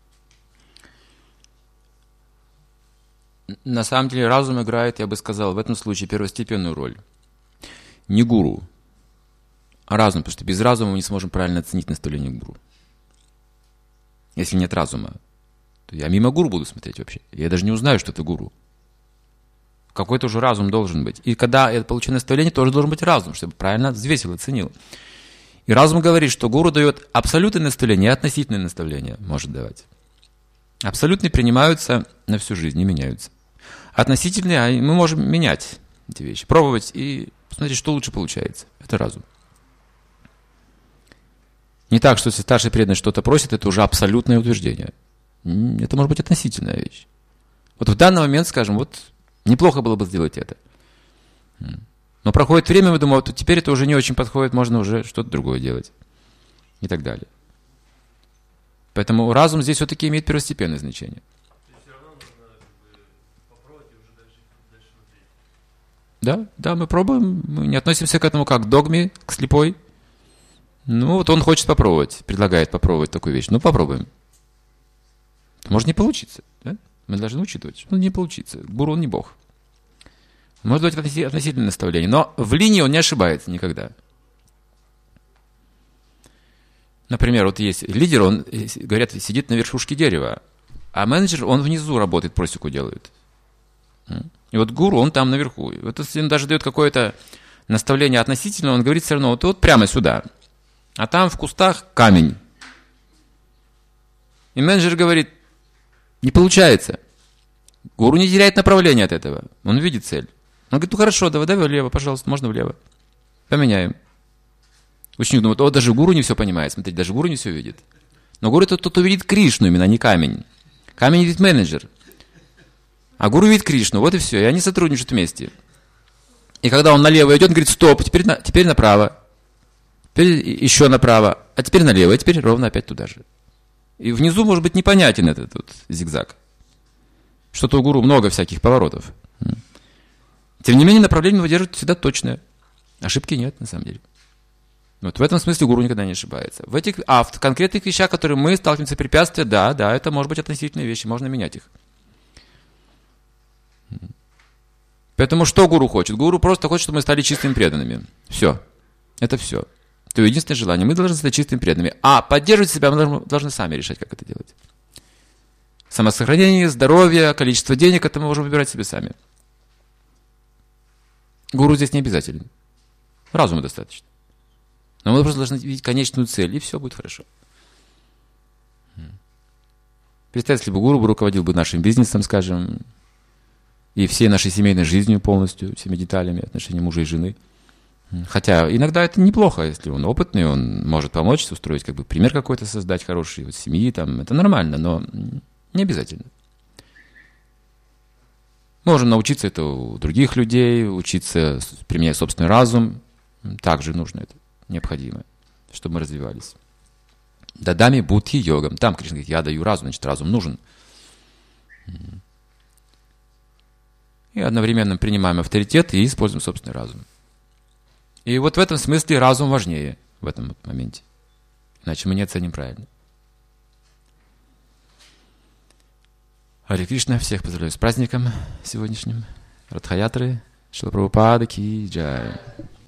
На самом деле разум играет, я бы сказал, в этом случае первостепенную роль. Не гуру, а разум, потому что без разума мы не сможем правильно оценить наставление гуру. Если нет разума, то я мимо гуру буду смотреть вообще. Я даже не узнаю, что это гуру. Какой-то уже разум должен быть. И когда я получу наставление, тоже должен быть разум, чтобы правильно взвесил, оценил. И разум говорит, что гуру дает абсолютное наставление и относительное наставление может давать. Абсолютные принимаются на всю жизнь, не меняются. Относительные мы можем менять эти вещи, пробовать и посмотреть, что лучше получается. Это разум. Не так, что если старший преданный что-то просит, это уже абсолютное утверждение. Это может быть относительная вещь. Вот в данный момент, скажем, неплохо было бы сделать это. Но проходит время, мы думаем, вот теперь это уже не очень подходит, можно уже что-то другое делать. И так далее. Поэтому разум здесь все-таки имеет первостепенное значение. То есть все равно нужно попробовать и уже дальше смотреть. Да, да, мы пробуем, мы не относимся к этому как к догме, к слепой. Ну, вот он хочет попробовать, предлагает попробовать такую вещь. Ну, попробуем. Может не получиться, да? Мы должны учитывать, что не получится. Гуру, он не Бог. Может быть относительное наставление, но в линии он не ошибается никогда. Например, вот есть лидер, он, говорят, сидит на верхушке дерева, а менеджер, он внизу работает, просеку делает. И вот гуру, он там наверху. И вот если он даже дает какое-то наставление относительно, он говорит все равно, вот прямо сюда. А там в кустах камень. И менеджер говорит, не получается. Гуру не теряет направление от этого. Он видит цель. Он говорит, ну хорошо, давай влево, пожалуйста, можно влево. Поменяем. Ученик думает, о, даже гуру не все понимает. Смотрите, даже гуру не все видит. Но гуру это тот, кто видит Кришну именно, а не камень. Камень видит менеджер. А гуру видит Кришну, вот и все. И они сотрудничают вместе. И когда он налево идет, он говорит, стоп, теперь направо. Теперь еще направо. А теперь налево, и теперь ровно опять туда же. И внизу может быть непонятен этот вот зигзаг. Что-то у гуру много всяких поворотов. Тем не менее, направление выдерживает всегда точное. Ошибки нет, на самом деле. Вот в этом смысле гуру никогда не ошибается. В конкретных вещах, которые мы сталкиваемся с препятствиями, да, это может быть относительные вещи, можно менять их. Поэтому что гуру хочет? Гуру просто хочет, чтобы мы стали чистыми преданными. Все. Это все. Это единственное желание. Мы должны стать чистыми преданными. А поддерживать себя мы должны сами решать, как это делать. Самосохранение, здоровье, количество денег, это мы можем выбирать себе сами. Гуру здесь не обязателен. Разума достаточно. Но мы просто должны видеть конечную цель, и все будет хорошо. Представьте, если бы гуру руководил бы нашим бизнесом, скажем, и всей нашей семейной жизнью полностью, всеми деталями отношений мужа и жены. Хотя иногда это неплохо, если он опытный, он может помочь, устроить как бы пример какой-то, создать хороший вот, семьи, там, это нормально, но не обязательно. Можем научиться это у других людей, учиться применять собственный разум. Также нужно это, необходимо, чтобы мы развивались. Дадами будхи йогам. Там Кришна говорит, я даю разум, значит разум нужен. И одновременно принимаем авторитет и используем собственный разум. И вот в этом смысле разум важнее в этом вот моменте. Иначе мы не оценим правильно. Харе Кришна, всех поздравляю с праздником сегодняшним. Радхаятры, Шрила Прабхупада ки джай.